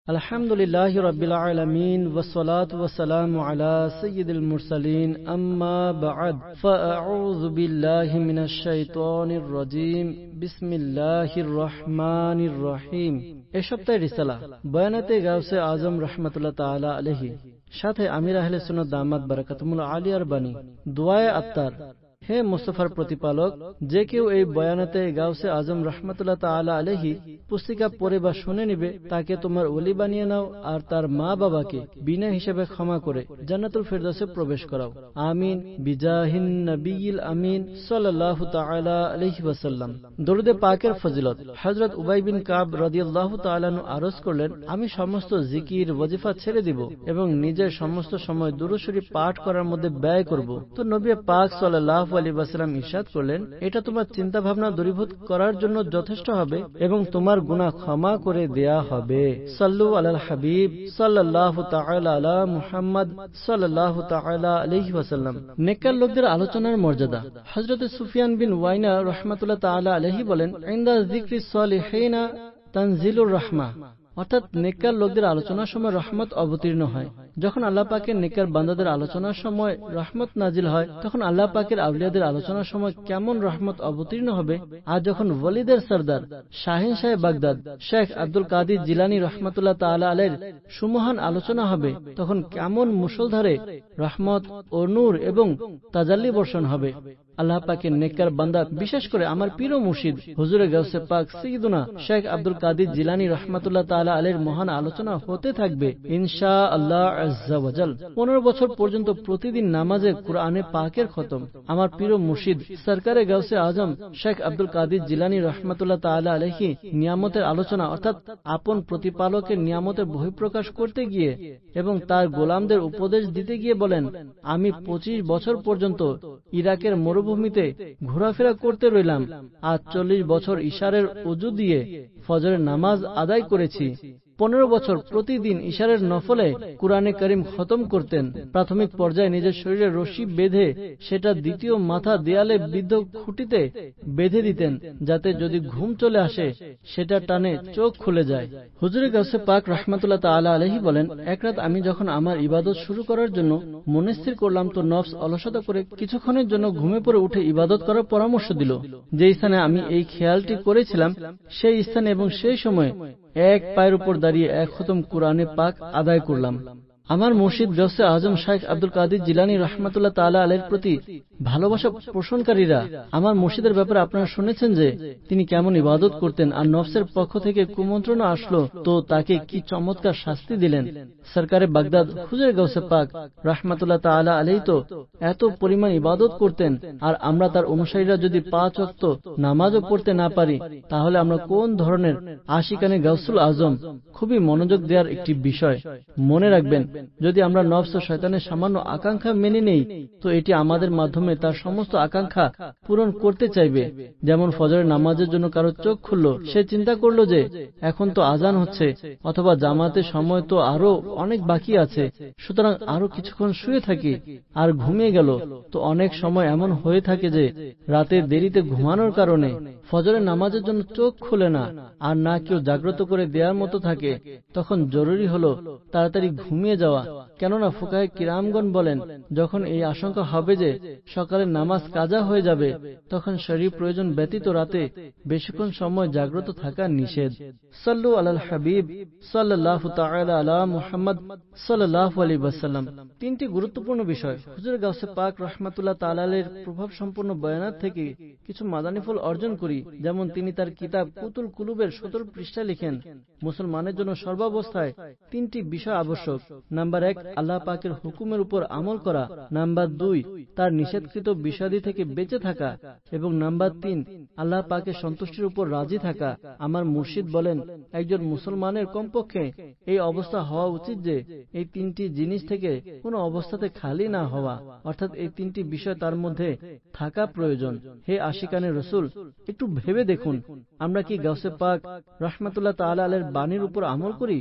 আলহামদুলিল্লাহি রাব্বিল আলামিন ওয়াসসালাতু ওয়াসসালামু আলা সাইয়্যিদিল মুরসালিন আম্মা বা'দ ফাআউযু বিল্লাহি মিনাশ শাইতানির রাজীম বিসমিল্লাহির রহমানির রহিম। এই সপ্তাহের রিসালা বয়ানাতে গাউসে আজম রাহমাতুল্লাহ তাআলা আলাইহি, সাথে আমির আহলে সুন্নাত দামাত বারাকাতুহুল আলিয়ার বাণী দুআয়ে আত্তার। হে মুস্তাফার প্রতিপালক, যে কেউ এই বয়ানাতে গাউসে আজম রাহমাতুল্লাহ তাআলা আলাইহি পুস্তিকা পড়ে বা শুনে নিবে, তাকে তোমার ওলি বানিয়ে নাও আর তার মা বাবাকে বিনা হিসেবে ক্ষমা করে জান্নাতুল ফেরদাউসে প্রবেশ করাও। আমিন বিজাহিন নবিয়িল আমিন সাল্লাল্লাহু তাআলা আলাইহি ওয়াসাল্লাম। দরুদে পাকের ফজিলত। হযরত উবাই বিন কাব রাদিয়াল্লাহু তাআলা আনহু আরজ করলেন, আমি সমস্ত জিকির ওয়াজিফা ছেড়ে দিব এবং নিজের সমস্ত সময় দুরূদ শরীফ পাঠ করার মধ্যে ব্যয় করব। তো নবী পাক সাল্লাল্লাহু আলাইহি ওয়াসাল্লাম ইরশাদ করলেন, এটা তোমার চিন্তা ভাবনা দূরীভূত করার জন্য যথেষ্ট হবে এবং তোমার গুনাহ ক্ষমা করে দেয়া হবে। সাল্লু আলাল হাবিব সাল্লাল্লাহু তাআলা আলা মুহাম্মদ সাল্লাল্লাহু তাআলা আলাইহি ওয়াসাল্লাম। নেককার লোকদের আলোচনার মর্যাদা। হযরত সুফিয়ান বিন ওয়াইনা রাহমাতুল্লাহ তাআলা আলাইহি বলেন, ইনদা যিকরিস সালিহিনা তানজিলুর রাহমা, অর্থাৎ নেককার লোকদের আলোচনার সময় রহমত অবতীর্ণ হয়। যখন আল্লাহ পাকের নেককার বান্দাদের আলোচনার সময় রহমত নাজিল হয়, তখন আল্লাহ পাকের আউলিয়াদের আলোচনার সময় কেমন রহমত অবতীর্ণ হবে। আর যখন ওয়ালিদের সরদার শাহিন শাহে Baghdad Sheikh Abdul Qadir Jilani রহমাতুল্লাহ তাআলা আলাইহির সুমহান আলোচনা হবে, তখন কেমন মুষলধারে রহমত ও নূর এবং তাজাল্লি বর্ষণ হবে। আল্লাহ পাকের নেককার বান্দা, বিশেষ করে আমার পীর ও মুর্শিদ হুজুরে গাউসে পাক সাইয়্যিদুনা শেখ আব্দুল কাদির জিলানী রাহমাতুল্লাহ তাআলা আলাইহির মহান আলোচনা হতে থাকবে ইনশাআল্লাহ আযজা ওয়া জাল। 15 বছর পর্যন্ত প্রতিদিন নামাজে কুরআনে পাকের খতম। আমার পীর ও মুর্শিদ সরকারে গাউসে আজম শেখ আব্দুল কাদির জিলানী রাহমাতুল্লাহ তাআলা আলাইহি নিয়ামতের আলোচনা, অর্থাৎ আপন প্রতিপালকের নিয়ামতের বহিঃপ্রকাশ করতে গিয়ে এবং তার গোলামদের উপদেশ দিতে গিয়ে বলেন, আমি 25 বছর পর্যন্ত ইরাকের মরুভূমিতে ঘোরাফেরা করতে রইলাম আর 40 বছর ইশারের ওযু দিয়ে ফজরের নামাজ আদায় করেছি। 15 বছর প্রতিদিন ইশারের নফলে কুরআনে কারীম খতম করতেন। প্রাথমিক পর্যায়ে নিজের শরীরে রশি বেঁধে সেটা দ্বিতীয় মাথা দেয়ালে বিদ্ধ খুঁটিতে বেঁধে দিতেন, যাতে যদি ঘুম চলে আসে সেটা টানে চোখ খুলে যায়। হুজুরে গাউসে পাক রাহমাতুল্লাহ তাআলা আলাইহি বলেন, এক রাত আমি যখন আমার ইবাদত শুরু করার জন্য মনস্থির করলাম, তো নফস অলসতা করে কিছুক্ষণের জন্য ঘুমে পড়ে উঠে ইবাদত করার পরামর্শ দিল। যে স্থানে আমি এই খেয়ালটি করেছিলাম সেই স্থানে এবং সেই সময় এক পায়ের উপর দাঁড়িয়ে এক খতম কুরআনে পাক আদায় করলাম। আমার মুর্শিদ গাউসে আজম শেখ আব্দুল কাদির জিলানী রাহমাতুল্লাহ তাআলা আলাইহির প্রতি ভালোবাসা পোষণকারীরা, আমার মুর্শিদের ব্যাপারে আপনারা শুনেছেন যে তিনি কেমন ইবাদত করতেন, আর নফসের পক্ষ থেকে কুমন্ত্রণা আসলো তো তাকে কি চমৎকার শাস্তি দিলেন। সরকারে বাগদাদ হুজুরে গাউসে পাক রাহমাতুল্লাহ তাআলা আলাইহি তো এত পরিমাণ ইবাদত করতেন, আর আমরা তার অনুসারীরা যদি 5 ওয়াক্ত নামাজও পড়তে না পারি, তাহলে আমরা কোন ধরনের আশিকানে গাউসুল আজম। খুবই মনোযোগ দেওয়ার একটি বিষয়। মনে রাখবেন, যদি আমরা নফস ও শয়তানের সামান্য আকাঙ্ক্ষা মেনে নেই, তো এটি আমাদের মাধ্যমে তার সমস্ত আকাঙ্ক্ষা পূরণ করতে চাইবে। যেমন ফজরের নামাজের জন্য কারো চোখ খুলল, সে চিন্তা করলো যে এখন তো আজান হচ্ছে, অথবা জামাতের সময় তো আরো অনেক বাকি আছে, সুতরাং আরো কিছুক্ষণ শুয়ে থাকি, আর ঘুমিয়ে গেল। তো অনেক সময় এমন হয়ে থাকে যে রাতে দেরিতে ঘুমানোর কারণে ফজরের নামাজের জন্য চোখ খুলে না, আর না কেউ জাগ্রত করে দেওয়ার মতো থাকে। তখন জরুরি হলো তাড়াতাড়ি ঘুমিয়ে যাওয়া, কেননা ফুকাহে কিরামগণ বলেন, যখন এই আশঙ্কা হবে যে সকালের নামাজ কাজা হয়ে যাবে, তখন শরীর প্রয়োজন ব্যতীত রাতে বেশিক্ষণ সময় জাগ্রত থাকা নিষেধ। সাল্লু আলাল হাবিব সাল্লাল্লাহু তাআলা আলা মুহাম্মদ সাল্লাল্লাহু আলাইহি ওয়াসাল্লাম। 3টি গুরুত্বপূর্ণ বিষয়। হুজুর গাউসে পাক রাহমাতুল্লাহ তাআলা আলাইহির প্রভাব সম্পন্ন বয়ানাত থেকে কিছু মাদানী ফল অর্জন করি। যেমন তিনি তার কিতাব কুতুল কুলুবের 17 পৃষ্ঠায় লিখেন, মুসলমানের জন্য সর্বাবস্থায় 3টি বিষয় আবশ্যক। নাম্বার 1, আল্লাহ পাকের হুকুমের উপর আমল করা। নাম্বার 2, তার নিষেধকৃত বিষয়াদি থেকে বেঁচে থাকা। এবং নাম্বার 3, আল্লাহ পাকের সন্তুষ্টির উপর রাজি থাকা। আমার মুর্শিদ বলেন, একজন মুসলমানের কমপক্ষে এই অবস্থা হওয়া উচিত যে এই 3টি জিনিস থেকে কোনো অবস্থাতে খালি না হওয়া, অর্থাৎ এই 3টি বিষয় তার মধ্যে থাকা প্রয়োজন। হে আশিকানে রসুল, একটু ভেবে দেখুন, আমরা কি গাউসে পাক রাহমাতুল্লাহ তাআলা আলাইহির বাণীর উপর আমল করি?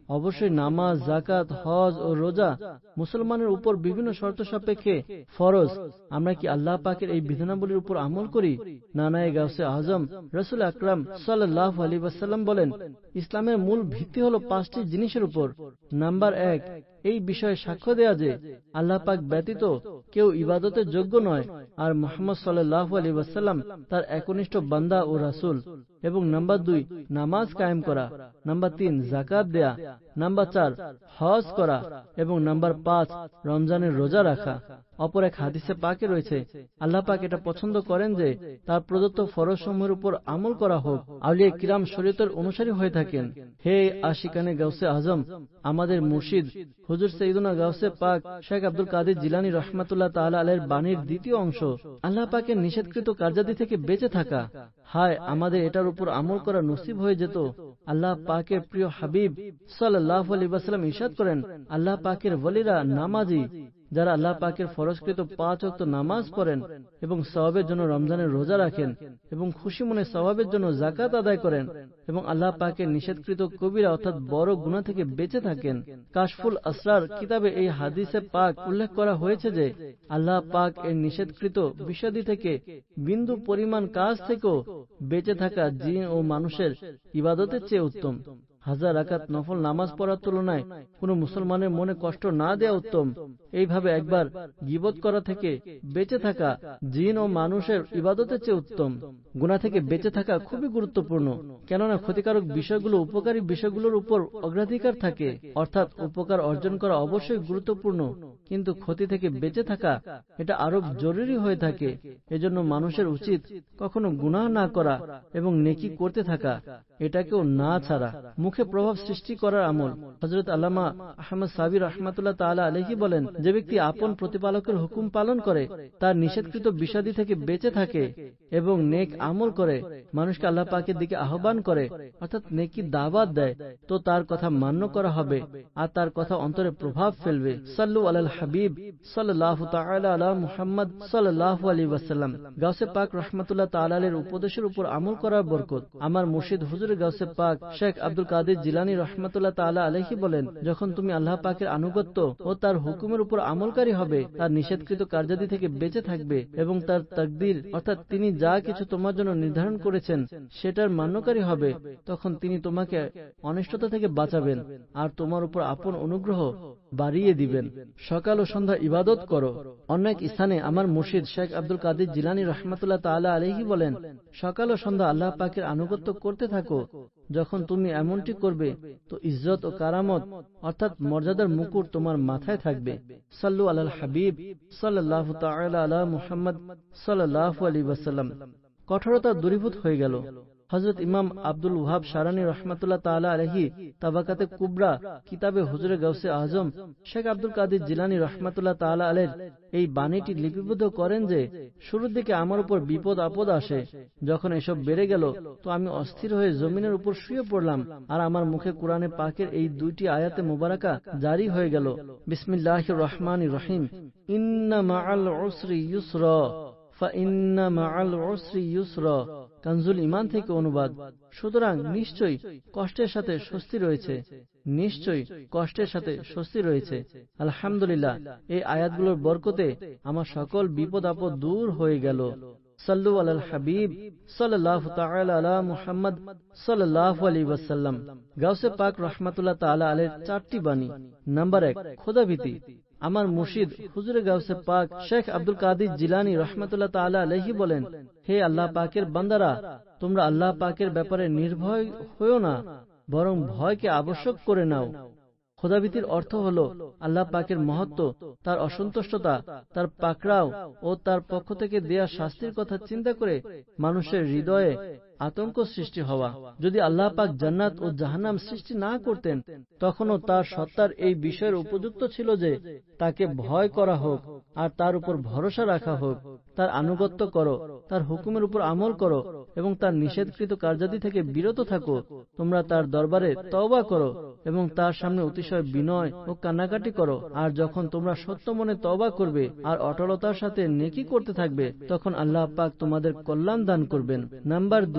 অবশ্যই নামাজ, যাকাত, হজ ও রোজা মুসলমানের উপর বিভিন্ন শর্ত সাপেক্ষে ফরজ। আমরা কি আল্লাহ পাকের এই বিধানাবলীর উপর আমল করি? নানায়ে গাউসে আজম রাসূল আকরাম সাল্লাল্লাহু আলাইহি ওয়াসাল্লাম বলেন, ইসলামের মূল ভিত্তি হলো 5টি জিনিসের উপর। নাম্বার 1, এই বিষয়ে সাক্ষ্য দেয়া যে আল্লাহ পাক ব্যতীত কেউ ইবাদতের যোগ্য নয় আর মুহাম্মদ সাল্লাল্লাহু আলাইহি ওয়াসাল্লাম তার একনিষ্ঠ বান্দা ও রাসূল। এবং নাম্বার 2, নামাজ কায়েম করা। নাম্বার 3, যাকাত দেয়া। নাম্বার 4, হজ করা। এবং নাম্বার 5, রমজানের রোজা রাখা। অপর এক হাদিসে পাকে রয়েছে, আল্লাহ পাক এটা পছন্দ করেন যে তার প্রদত্ত ফরজ সমূহের উপর আমল করা হোক। আউলিয়া কিরাম শরীয়তের অনুসারী হয়ে থাকেন। হে আশিকানে গাউসে আজম, আমাদের মুর্শিদ হুজুর সৈয়দনা গাউসে পাক শেখ আব্দুল কাদের জিলানী রহমাতুল্লাহ তাআলা আলাইহির বাণীর দ্বিতীয় অংশ, আল্লাহ পাকের নিষেধকৃত কার্যাদি থেকে বেঁচে থাকা। হায়, আমাদের এটার উপর আমল করা নসিব হয়ে যেত। আল্লাহ পাকের প্রিয় হাবিব সাল্লাল্লাহু আলাইহি ওয়াসাল্লাম ইরশাদ করেন, আল্লাহ পাকের ওলিরা নামাজি, যারা আল্লাহ পাকের ফরজকৃত 5 ওয়াক্ত নামাজ পড়েন এবং সওয়াবের জন্য রমজানের রোজা রাখেন এবং খুশি মনে সওয়াবের জন্য যাকাত আদায় করেন এবং আল্লাহ পাকের নিষেধকৃত কবিরা অর্থাৎ বড় গুনাহ থেকে বেঁচে থাকেন। কাশফুল আসরার কিতাবে এই হাদিসে পাক উল্লেখ করা হয়েছে যে আল্লাহ পাক এর নিষেধকৃত বিষয়াদি থেকে বিন্দু পরিমাণ কাজ থেকেও বেঁচে থাকা জিন ও মানুষের ইবাদতের চেয়ে উত্তম। 1000 রাকাত নফল নামাজ পড়ার তুলনায় কোন মুসলমানের মনে কষ্ট না দেওয়া উত্তম। এইভাবে একবার গীবত করা থেকে বেঁচে থাকা জিন ও মানুষের ইবাদতের চেয়ে উত্তম। গুনাহ থেকে বেঁচে থাকা খুবই গুরুত্বপূর্ণ, কেননা ক্ষতিকারক বিষয়গুলো উপকারী বিষয়গুলোর উপর অগ্রাধিকার থাকে। অর্থাৎ উপকার অর্জন করা অবশ্যই গুরুত্বপূর্ণ, কিন্তু ক্ষতি থেকে বেঁচে থাকা এটা আরো জরুরি হয়ে থাকে। এজন্য মানুষের উচিত কখনো গুনাহ না করা এবং নেকি করতে থাকা, এটাকেও না ছাড়া। মুখে প্রভাব সৃষ্টি করার আমল। হযরত আল্লামা আহমদ সাবির রাহমাতুল্লাহ তাআলা আলাইহি বলেন, যে ব্যক্তি আপন প্রতিপালকের হুকুম পালন করে, তার নিষেধকৃত বিষয়াদি থেকে বেঁচে থাকে এবং নেক আমল করে, মানুষকে আল্লাহ পাকের দিকে আহ্বান করে, অর্থাৎ নেকি দাওয়াত দেয়, তো তার কথা মান্য করা হবে আর তার কথা অন্তরে প্রভাব ফেলবে। সাল্লু আলাল হাবিব সাল্লাল্লাহু তাআলা আলা মুহাম্মদ সাল্লাল্লাহু আলাইহি ওয়াসাল্লাম। গাউসে পাক রাহমাতুল্লাহ তাআলা আলাইহির উপদেশের উপর আমল করার বরকত। আমার মুর্শিদ হুজুর গাউসে পাক শেখ আব্দুল কাদের জিলানী রহমাতুল্লাহ তাআলা আলাইহি বলেন, যখন তুমি আল্লাহ পাকের আনুগত্য ও তার হুকুমের উপর আমলকারী হবে, তার নিষেধকৃত কার্যাদি থেকে বেঁচে থাকবে এবং তার তাকদীর অর্থাৎ তিনি যা কিছু তোমার জন্য নির্ধারণ করেছেন সেটার মান্যকারী হবে, তখন তিনি তোমাকে অনিষ্টতা থেকে বাঁচাবেন আর তোমার উপর আপন অনুগ্রহ বাড়িয়ে দিবেন। সকাল ও সন্ধ্যা ইবাদত করো। অন্য এক স্থানে আমার মুর্শিদ শেখ আব্দুল কাদের জিলানী রহমাতুল্লাহ তাআলা আলাইহি বলেন, সকাল ও সন্ধ্যা আল্লাহ পাকের আনুগত্য করতে থাকো। যখন তুমি এমনটি করবে তো ইজ্জত ও কারামত অর্থাৎ মর্যাদার মুকুট তোমার মাথায় থাকবে। সাল্লু আলাল হাবিব সাল্লাল্লাহু তাআলা আলা মুহাম্মদ সাল্লাল্লাহু আলাইহি ওয়াসাল্লাম। কঠোরতা দূরীভূত হয়ে গেল। হযরত ইমাম আব্দুল ওয়াহাব শারানী রহমাতুল্লাহ তাআলা আলাইহি তাবাকাতে কুবরা কিতাবে হুজুরে গাউসে আজম শেখ আব্দুল কাদের জিলানী রহমাতুল্লাহ তাআলা আলাইহির এই বাণীটি লিপিবদ্ধ করেন যে, শুরুর দিকে আমার উপর বিপদ আপদ আসে, যখন এসব বেড়ে গেল তো আমি অস্থির হয়ে জমিনের উপর শুয়ে পড়লাম আর আমার মুখে কোরআনে পাকের এই 2টি আয়াতে মুবারাকা জারি হয়ে গেল, বিসমিল্লাহির রহমানির রহিম, ইন্না মাআল উসরি ইউসরা ফাইন্না মাআল উসরি ইউসরা। কানজুল ঈমান থেকে অনুবাদ। সুতরাং নিশ্চয়ই কষ্টের সাথে স্বস্তি রয়েছে, নিশ্চয়ই কষ্টের সাথে স্বস্তি রয়েছে। আলহামদুলিল্লাহ, এই আয়াতগুলোর বরকতে আমার সকল বিপদ আপদ দূর হয়ে গেল। সাল্লু আলাল হাবিব সাল্লাল্লাহু তাআলা আলা মুহাম্মদ সাল্লাল্লাহু আলাইহি ওয়াসাল্লাম। গাউসে পাক রাহমাতুল্লাহ তাআলা আলাইহির 4টি বাণী। নাম্বার 1, খোদাভীতি। আমার মুর্শিদ হুজুরে গাউসে পাক শেখ আব্দুল কাদের জিলানী রহমাতুল্লাহ তাআলা আলাইহি বলেন, হে আল্লাহ পাকের বান্দারা, তোমরা আল্লাহ পাকের ব্যাপারে নির্ভয় হয়ো না, বরং ভয়কে আবশ্যক করে নাও। খোদাভীতির অর্থ হলো আল্লাহ পাকের মহত্ব, তার অসন্তুষ্টতা, তার পাকড়াও ও তার পক্ষ থেকে দেয়া শাস্তির কথা চিন্তা করে মানুষের হৃদয়ে আতঙ্ক সৃষ্টি হওয়া। যদি আল্লাহ পাক জান্নাত ও জাহান্নাম সৃষ্টি না করতেন, তখনও তার সত্তার এই বিষয়ের উপযুক্ত ছিল যে তাকে ভয় করা হোক আর তার উপর ভরসা রাখা হোক। তার আনুগত্য করো, তার হুকুমের উপর আমল করো এবং তার নিষেধকৃত কার্যাদি থেকে বিরত থাকো। তোমরা তার দরবারে তওবা করো এবং তার সামনে অতিশয় বিনয় ও কান্নাকাটি করো। আর যখন তোমরা সত্য মনে তওবা করবে আর অটলতার সাথে নেকি করতে থাকবে, তখন আল্লাহ পাক তোমাদের কল্যাণ দান করবেন। নাম্বার 2,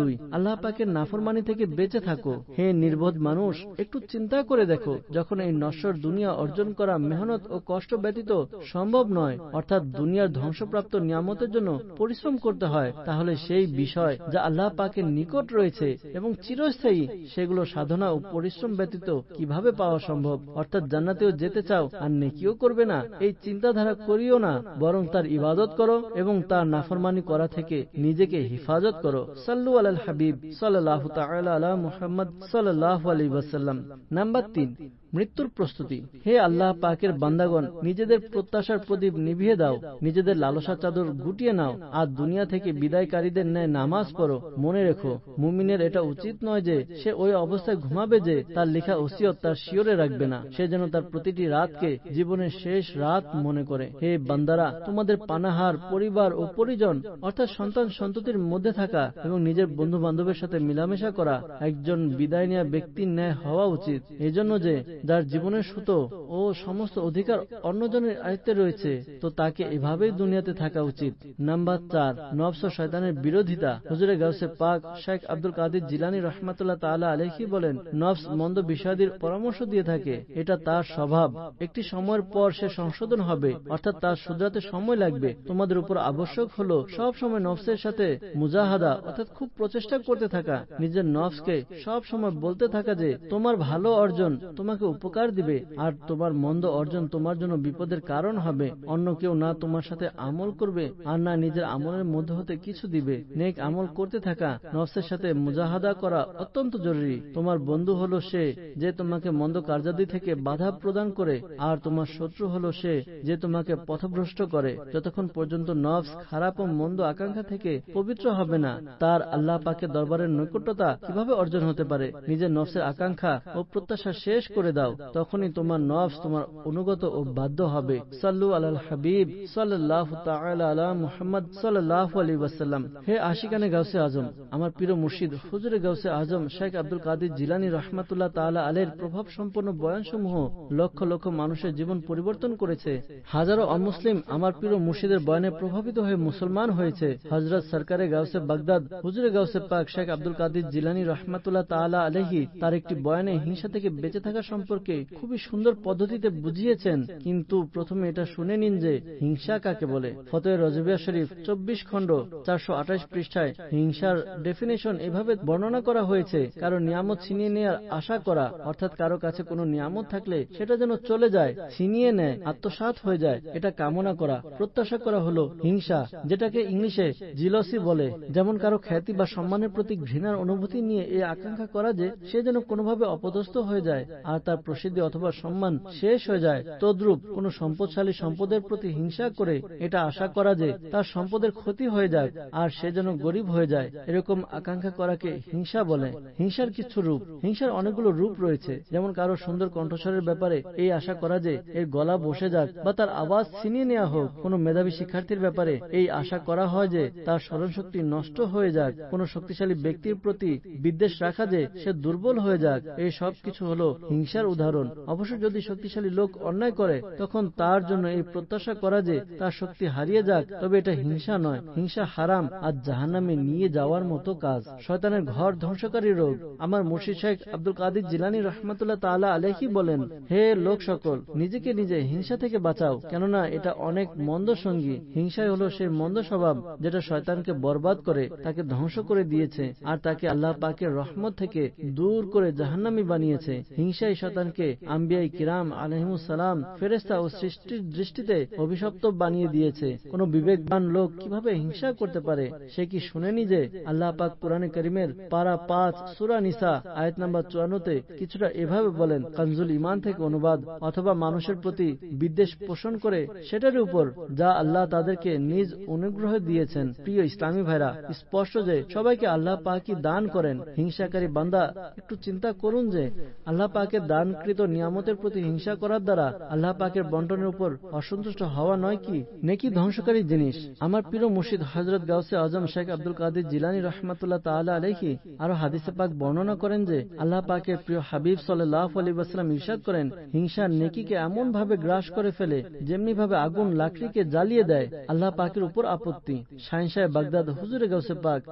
2, আল্লাহ পাকের নাফরমানি থেকে বেঁচে থাকো। হে নির্বোধ মানুষ, একটু চিন্তা করে দেখো, যখন এই নশ্বর দুনিয়া অর্জন করা মেহনত ও কষ্ট ব্যতীত সম্ভব নয়, অর্থাৎ দুনিয়ার ধ্বংসপ্রাপ্ত নিয়ামতের জন্য পরিশ্রম করতে হয়, তাহলে সেই বিষয় যা আল্লাহ পাকের নিকট রয়েছে এবং চিরস্থায়ী, সেগুলো সাধনা ও পরিশ্রম ব্যতীত কিভাবে পাওয়া সম্ভব? অর্থাৎ জান্নাতেও যেতে চাও আর নেকিও করবে না, এই চিন্তাধারা করিও না, বরং তার ইবাদত করো এবং তার নাফরমানি করা থেকে নিজেকে হিফাজত করো। সাল্লু আলাল হাবিব সাল্লাল্লাহু তাআলা আলা মুহাম্মদ সাল্লাল্লাহু আলাইহি ওয়াসাল্লাম। নাম্বার 3, মৃত্যুর প্রস্তুতি। হে আল্লাহ পাকের বান্দাগণ, নিজেদের প্রত্যাশার প্রদীপ নিভিয়ে দাও, নিজেদের লালসা চাদর গুটিয়ে নাও, আর দুনিয়া থেকে বিদায়কারীদের ন্যায় নামাজ পড়ো। মনে রেখো, মুমিনের এটা উচিত নয় যে সে ওই অবস্থায় ঘুমাবে যে তার লেখা ওসিয়ত তার শিয়রে রাখবে না। সে যেন তার প্রতিটি রাতকে জীবনের শেষ রাত মনে করে। হে বান্দারা, তোমাদের পানাহার, পরিবার ও পরিজন অর্থাৎ সন্তান সন্ততির মধ্যে থাকা এবং নিজের বন্ধু বান্ধবের সাথে মিলামেশা করা একজন বিদায় নেওয়া ব্যক্তির ন্যায় হওয়া উচিত। এজন্য যে যার জীবনের সুতো ও সমস্ত অধিকার অন্যজনের আয়ত্তে রয়েছে, তো তাকে এভাবেই দুনিয়াতে থাকা উচিত। নাম্বার 4, নফস ও শয়তানের বিরোধিতা। হুজুরে গাউসে পাক শেখ আব্দুল কাদের জিলানী রাহমাতুল্লাহ তাআলা আলাইহি বলেন, নফস মন্দ বিষয়াদির পরামর্শ দিয়ে থাকে, এটা তার স্বভাব। একটি সময়ের পর সে সংশোধন হবে, অর্থাৎ তার শুধরাতে সময় লাগবে। তোমাদের উপর আবশ্যক হলো সব সময় নফসের সাথে মুজাহাদা অর্থাৎ খুব প্রচেষ্টা করতে থাকা, নিজের নফসকে সব সময় বলতে থাকা যে তোমার ভালো অর্জন তোমাকে উপকার দিবে আর তোমার মন্দ অর্জন তোমার জন্য বিপদের কারণ হবে। অন্য কেউ না তোমার সাথে আমল করবে আর না নিজের আমলের মধ্যে হতে কিছু দিবে। নেক আমল করতে থাকা, নফসের সাথে মুজাহাদা করা অত্যন্ত জরুরি। তোমার বন্ধু হলো সে যে তোমাকে মন্দ কার্যাদি থেকে বাধা প্রদান করে, আর তোমার শত্রু হলো সে যে তোমাকে পথভ্রষ্ট করে। যতক্ষণ পর্যন্ত নফস খারাপ ও মন্দ আকাঙ্ক্ষা থেকে পবিত্র হবে না, তার আল্লাহ পাকের দরবারের নৈকট্যতা কিভাবে অর্জন হতে পারে? নিজের নফসের আকাঙ্ক্ষা ও প্রত্যাশা শেষ করে দাও, তখনই তোমার নফস তোমার অনুগত ও বাধ্য হবে। সাল্লু আলাল হাবিব সাল্লাল্লাহু তাআলা আলা মুহাম্মদ সাল্লাল্লাহু আলাইহি ওয়াসাল্লাম। হে আশিকানে গাউসে আজম, আমার প্রিয় মুর্শিদ হুজুরে গাউসে আজম শেখ আব্দুল কাদের জিলানী রাহমাতুল্লাহ তাআলা আলাইহির প্রভাব সম্পন্ন বয়ানসমূহ লক্ষ লক্ষ মানুষের জীবন পরিবর্তন করেছে। হাজারো অমুসলিম আমার প্রিয় মুর্শিদের বয়ানে প্রভাবিত হয়ে মুসলমান হয়েছে। হযরত সরকারে গাউসে বাগদাদ হুজুরে গাউসে পাক শেখ আব্দুল কাদের জিলানী রাহমাতুল্লাহ তাআলা আলাইহি তার একটি বয়ানে হিংসা থেকে বেঁচে থাকা সম্পর্কে খুবই সুন্দর পদ্ধতিতে বুঝিয়েছেন। কিন্তু প্রথমে এটা শুনে নিন যে হিংসা কাকে বলে। ফতোয়া রজবিয়া শরীফ 24 খণ্ড 428 পৃষ্ঠায় হিংসার ডেফিনেশন এভাবে বর্ণনা করা হয়েছে: কারো নিয়ামত ছিনিয়ে নেওয়ার আশা করা, অর্থাৎ কারো কাছে কোনো নিয়ামত থাকলে সেটা যেন চলে যায়, ছিনিয়ে নেয়, আত্মসাৎ হয়ে যায়, এটা কামনা করা, প্রত্যাশা করা হলো হিংসা, যেটাকে ইংলিশে জিলসি বলে। যেমন কারো খ্যাতি বা সম্মানের প্রতি ঘৃণার অনুভূতি নিয়ে এই আকাঙ্ক্ষা করা যে সে যেন কোনোভাবে অপদস্থ হয়ে যায় আর তার প্রসিদ্ধি অথবা সম্মান শেষ হয়ে যায়। তদ্রূপ কোন সম্পদশালী সম্পদের প্রতি হিংসা করে এটা আশা করা যে তার সম্পদের ক্ষতি হয়ে যায় আর সে যেন গরিব হয়ে যায়, এরকম আকাঙ্ক্ষা করাকে হিংসা বলে। হিংসার কিছু রূপ। হিংসার অনেকগুলো রূপ রয়েছে। যেমন কারো সুন্দর কণ্ঠস্বরের ব্যাপারে এই আশা করা যে এর গলা বসে যাক বা তার আওয়াজ ছিনিয়ে নেওয়া হোক। কোন মেধাবী শিক্ষার্থীর ব্যাপারে এই আশা করা হয় যে তার স্মরণশক্তি নষ্ট হয়ে যাক। কোন শক্তিশালী ব্যক্তির প্রতি বিদ্বেষ রাখা যে সে দুর্বল হয়ে যাক। এই সব কিছু হলো হিংসার উদাহরণ। অবশ্য যদি শক্তিশালী লোক অন্যায় করে তখন তার জন্য এই প্রত্যাশা করা যে তার শক্তি হারিয়ে যাক, তবে এটা হিংসা নয়। হিংসা হারাম আর জাহান্নামে নিয়ে যাওয়ার মতো কাজ, শয়তানের ঘর ধ্বংসকারী রোগ। আমার মুর্শিদ শেখ আব্দুল কাদের জিলানী রাহমাতুল্লাহ তাআলা আলাইহি বলেন, হে লোক সকল, নিজেকে নিজে হিংসা থেকে বাঁচাও, কেননা এটা অনেক মন্দ সঙ্গী। হিংসাই হলো সেই মন্দ স্বভাব যেটা শয়তানকে বরবাদ করে, তাকে ধ্বংস করে দিয়েছে আর তাকে আল্লাহ পাকের রহমত থেকে দূর করে জাহান্নামী বানিয়েছে। হিংসাই শয়তানকে আম্বিয়ায়ে কিরাম আলাইহিমুস সালাম, ফেরেশতা ও সৃষ্টির দৃষ্টিতে অভিশপ্ত বানিয়ে দিয়েছে। কোন বিবেকবান লোক কিভাবে হিংসা করতে পারে সে কি শুনেনি যে আল্লাহ পাক কুরআনে কারীমের পারা 5 সূরা নিসা আয়াত নাম্বার 54-তে কিছুটা এভাবে বলেন, কানজুল ঈমান থেকে অনুবাদ, অথবা মানুষের প্রতি বিদ্বেষ পোষণ করে সেটার উপর যা আল্লাহ তাদেরকে নিজ অনুগ্রহ দিয়েছেন। প্রিয় ইসলামী ভাইরা, স্পষ্ট যে সবাইকে আল্লাহ পাকই দান করেন। হিংসাকারী বান্দা একটু চিন্তা করুন যে আল্লাহ পাকের দানকৃত নিয়ামতের প্রতি হিংসা করার দ্বারা আল্লাহ পাকের বন্টনের উপর অসন্তুষ্ট হওয়া নয় কি নেকি ধ্বংসকারী জিনিস। আমার প্রিয় মুর্শিদ হযরত গাউসে আজম শেখ আব্দুল কাদের জিলানী রাহমাতুল্লাহ তাআলা আলাইহি আরো হাদিসে পাক বর্ণনা করেন যে আল্লাহ পাকের প্রিয় হাবিব সাল্লাল্লাহু আলাইহি ওয়াসাল্লাম ইরশাদ করেন, হিংসা নেকিকে এমন ভাবে গ্রাস করে ফেলে যেমনি ভাবে আগুন লাকড়িকে জ্বালিয়ে দেয়। আল্লাহ পাকের উপর আপত্তি। শাহিনশাহ বাগদাদ হুজুরে গাউসে পাক শেখ আব্দুল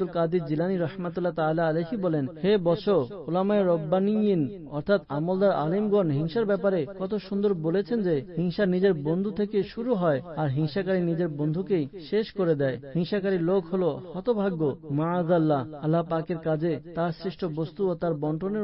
আব্দুল কাদির জিলানী রাহমাতুল্লাহ তাআলা আলাইহি বলেন, হে বৎস, উলামায়ে রব্বানিয়িন অর্থাৎ আমলদার আলিমগণ হিংসার ব্যাপারে কত সুন্দর বলেছেন যে হিংসা নিজের বন্ধু থেকে শুরু হয় আর হিংসাকারী নিজের বন্ধুকেই শেষ করে দেয়। হিংসাকারী লোক হলো হতভাগ্য, মাআযাল্লাহ। আল্লাহ পাকের কাজে তার সৃষ্ট বস্তু ও তার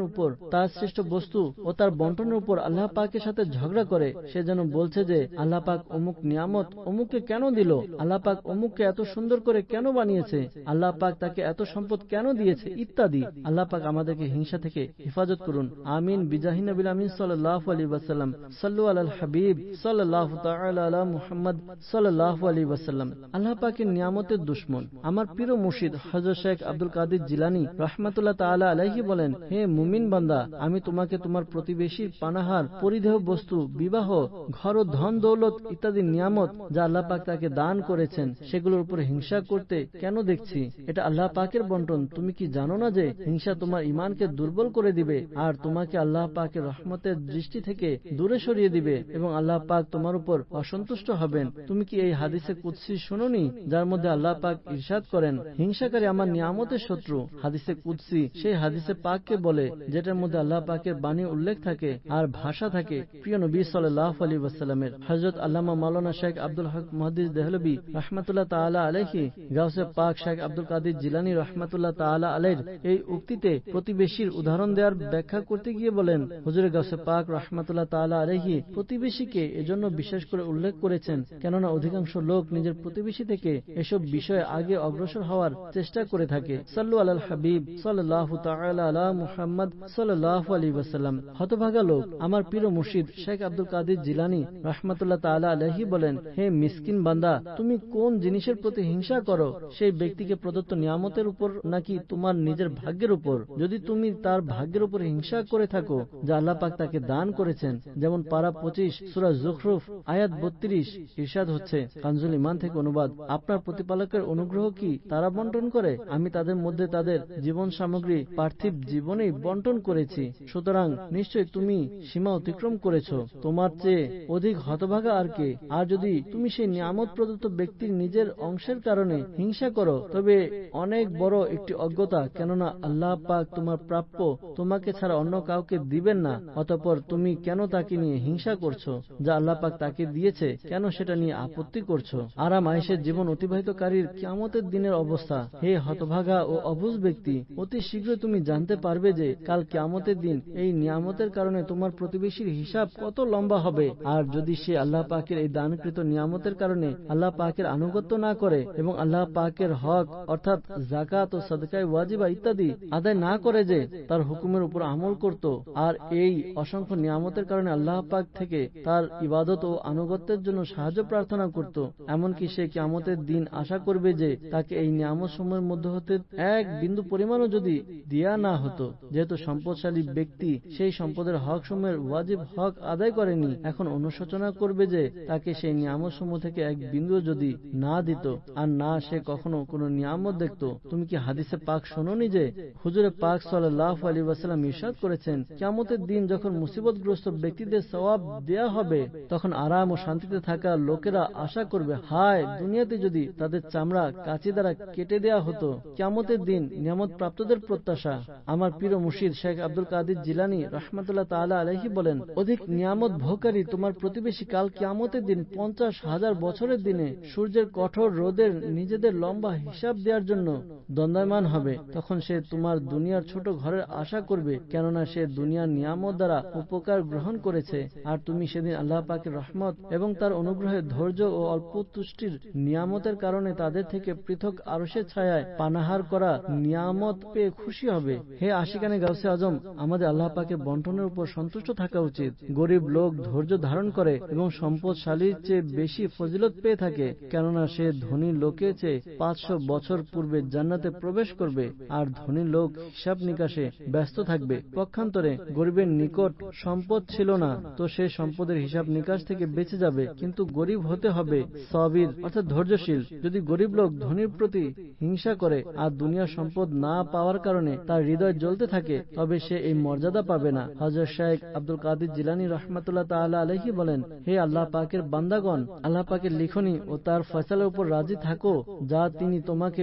বন্টনের উপর আল্লাহ পাকের সাথে ঝগড়া করে। সে যেন বলছে যে আল্লাহ পাক অমুক নিয়ামত অমুককে কেন দিল, আল্লাহ পাক অমুককে এত সুন্দর করে কেন বানিয়েছে, আল্লাহ পাক তাকে এত সম্পদ কেন দিয়েছে ইত্যাদি। আল্লাহ পাক আমাদেরকে হিংসা থেকে হেফাজত করুন, আমিন। বিজাহি নবিল আমিন সাল্লাল্লাহু আলাইহি ওয়াসাল্লাম। সাল্লু আলাল হাবিব সাল্লাল্লাহু তাআলা আলা মুহাম্মদ সাল্লাল্লাহু আলাইহি ওয়াসাল্লাম। আল্লাহ পাকের নিয়ামতের দুশমন আমার প্রিয় মুর্শিদ হযরত শেখ আব্দুল কাদির জিলানী রাহমাতুল্লাহ তাআলা আলাইহি বলেন, হে মুমিন বান্দা, আমি তোমাকে তোমার প্রতিবেশীর পানাহার, পরিধেয় বস্তু, বিবাহ, ঘর ও ধন দৌলত ইত্যাদি নিয়ামত যা আল্লাহ পাক তাকে দান করেছেন সেগুলোর উপর হিংসা করতে কেন দেখছি? এটা আল্লাহ পাকের বন্টন। তুমি কি জানো না যে হিংসা তোমার ঈমানকে দুর্বল করে দিবে আর তোমাকে আল্লাহ পাকের রহমতের দৃষ্টি থেকে দূরে সরিয়ে দিবে এবং আল্লাহ পাক তোমার উপর অসন্তুষ্ট হবেন? তুমি কি এই হাদিসে কুদসি শুনোনি যার মধ্যে আল্লাহ পাক ইরশাদ করেন, হিংসাকারী আমার নিয়ামতের শত্রু? হাদিসে কুদসি সেই হাদিসে পাককে বলে যেটার মধ্যে আল্লাহ পাকের বাণী উল্লেখ থাকে আর ভাষা থাকে প্রিয় নবী সাল্লাল্লাহু আলাইহি ওয়াসাল্লামের। হযরত আল্লামা মাওলানা শেখ আব্দুল হক মুহাদ্দিস দেহলভী রাহমাতুল্লাহ তাআলা আলাইহি গাউসে পাক শেখ আব্দুল কাদির জিলানী রাহমাতুল্লাহ তাআলা আলাইহির এই উক্তিতে প্রতিবেশীর উদাহরণ দেওয়ার ব্যাখ্যা করতে গিয়ে বলেন, হুজুরে গাউসে পাক রাহমাতুল্লাহ তাআলা আলাইহি প্রতিবেশীকে এজন্য বিশেষ করে উল্লেখ করেছেন কেননা অধিকাংশ লোক নিজের প্রতিবেশী থেকে এসব বিষয়ে আগে অগ্রসর হওয়ার চেষ্টা করে থাকে। সাল্লু আলাল হাবিব সাল্লাল্লাহু তাআলা আলা মুহাম্মদ সাল্লাল্লাহু আলাইহি ওয়াসাল্লাম। হতভাগা লোক আমার প্রিয় মুর্শিদ শেখ আব্দুল কাদির জিলানী রাহমাতুল্লাহ তাআলা আলাইহি বলেন, হে মিসকিন বান্দা, তুমি কোন জিনিসের প্রতি হিংসা করো? সেই ব্যক্তিকে প্রদত্ত নিয়ামতের উপর নাকি তোমার নিজের ভাগ্যের উপর? যদি তুমি তার ভাগ্যের উপর হিংসা করে থাকো যা আল্লাহ পাক তাকে দান করেছেন, যেমন পারা 25 সূরা যুখরুফ আয়াত 32 ইরশাদ হচ্ছে, কানজুল ঈমান থেকে অনুবাদ, আপনার প্রতিপালকের অনুগ্রহ কি তারা বন্টন করে? আমি তাদের মধ্যে তাদের জীবন সামগ্রী পার্থিব জীবনেই বন্টন করেছি, সুতরাং নিশ্চয় তুমি সীমা অতিক্রম করেছো। তোমার চেয়ে অধিক হতভাগা আর কে? আর যদি তুমি সেই নিয়ামত প্রদত্ত ব্যক্তির নিজের অংশের কারণে হিংসা করো তবে অনেক বড় একটি অজ্ঞতা, কেননা আল্লাহ পাক তোমার প্রাপ্য তোমাকে ছাড়া অন্য কাউকে দিবেন না। অতঃপর তুমি কেন তাকে নিয়ে হিংসা করছো? যা আল্লাহ পাক তাকে দিয়েছে কেন সেটা নিয়ে আপত্তি করছো? আরাম আয়েশের জীবন অতিবাহিতকারীর কিয়ামতের দিনের অবস্থা। হে হতভাগা ও অবুঝ ব্যক্তি, অতি শীঘ্রই তুমি জানতে পারবে যে কাল কিয়ামতের দিন এই নিয়ামতের কারণে তোমার প্রতিবেশীর হিসাব কত লম্বা হবে। আর যদি সে আল্লাহ পাকের এই দানকৃত নিয়ামতের কারণে আল্লাহ পাকের আনুগত্য না করে এবং আল্লাহ পাকের হক অর্থাৎ যাকাত ও সাদকায়ে ওয়াজিবা ইত্যাদি আদায় না করে যে তার হুকুমের উপর আমল করত আর এই অসংখ্য নিয়ামতের কারণে আল্লাহ পাক থেকে তার ইবাদত ও আনুগত্যের জন্য সাহায্য প্রার্থনা করত, এমনকি সে কিয়ামতের দিন আশা করবে যে তাকে এই নিয়ামত সমূহের মধ্যে হতে এক বিন্দু পরিমাণও যদি দেয়া না হতো। যেহেতু সম্পদশালী ব্যক্তি সেই সম্পদের হক সমূহের ওয়াজিব হক আদায় করেনি, এখন অনুশোচনা করবে যে তাকে সেই নিয়ামত সমূহ থেকে এক বিন্দু যদি না দিত আর না সে কখনো কোনো নিয়ামত দেখত। তুমি কি হাদিসে পাক শোনোনি যে হুজুরে পাক সাল্লাল্লাহু আলাইহি ওয়াসাল্লাম ইরশাদ করেছেন, কিয়ামতের দিন যখন মুসিবতগ্রস্ত ব্যক্তিদের সওয়াব দেয়া হবে তখন আরাম ও শান্তিতে থাকা লোকেরা আশা করবে, হায় দুনিয়াতে যদি তাদের চামড়া কাঁচি দ্বারা কেটে দেয়া হতো। কিয়ামতের দিন নিয়ামত প্রাপ্তদের প্রত্যাশা। আমার প্রিয় মুর্শিদ শেখ আব্দুল কাদির জিলানী রাহমাতুল্লাহ তাআলা আলাইহি বলেন, অধিক নিয়ামত ভোগকারী তোমার প্রতিবেশী কাল কিয়ামতের দিন 50,000 বছরের দিনে সূর্যের কঠোর রোদের নিজেদের লম্বা হিসাব দেওয়ার জন্য দ্বন্দ্বায়মান হবে। তখন সে তোমার দুনিয়ার ছোট ঘরের আশা করবে, কেননা সে দুনিয়ার নিয়ামত দ্বারা উপকার গ্রহণ করেছে আর তুমি সেদিন আল্লাহ পাকের রহমত এবং তার অনুগ্রহের ধৈর্য ও অল্প তুষ্টির নিয়ামতের কারণে তাদের থেকে পৃথক আরশের ছায়ায় পানাহার করা নিয়ামত পেয়ে খুশি হবে। হে আশিকানে গাউসে আজম, আমাদের আল্লাহ পাকের বন্টনের উপর সন্তুষ্ট থাকা উচিত। গরিব লোক ধৈর্য ধারণ করে এবং সম্পদশালীর চেয়ে বেশি ফজিলত পেয়ে থাকে, কেননা সে ধনী লোকের চেয়ে 500 বছর পূর্বে জান্নাতে প্রবেশ করবে আর ধনী লোক হিসাব নিকাশে ব্যস্ত থাকবে। পক্ষান্তরে গরিবের নিকট সম্পদ ছিল না তো সে সম্পদের হিসাব নিকাশ থেকে বেঁচে যাবে, কিন্তু গরিব হতে হবে সাবির অর্থাৎ ধৈর্যশীল। যদি গরিব লোক ধনীর প্রতি হিংসা করে আর দুনিয়ার সম্পদ না পাওয়ার কারণে তার হৃদয় জ্বলতে থাকে তবে সে এই মর্যাদা পাবে না। হযরত শেখ আব্দুল কাদির জিলানী রাহমাতুল্লাহ তাআলা আলাইহি বলেন, হে আল্লাহ পাকের বান্দাগণ, আল্লাহ পাকের লিখনি ও তার ফয়সালার উপর রাজি থাকো যা তিনি তোমাকে গরিব ও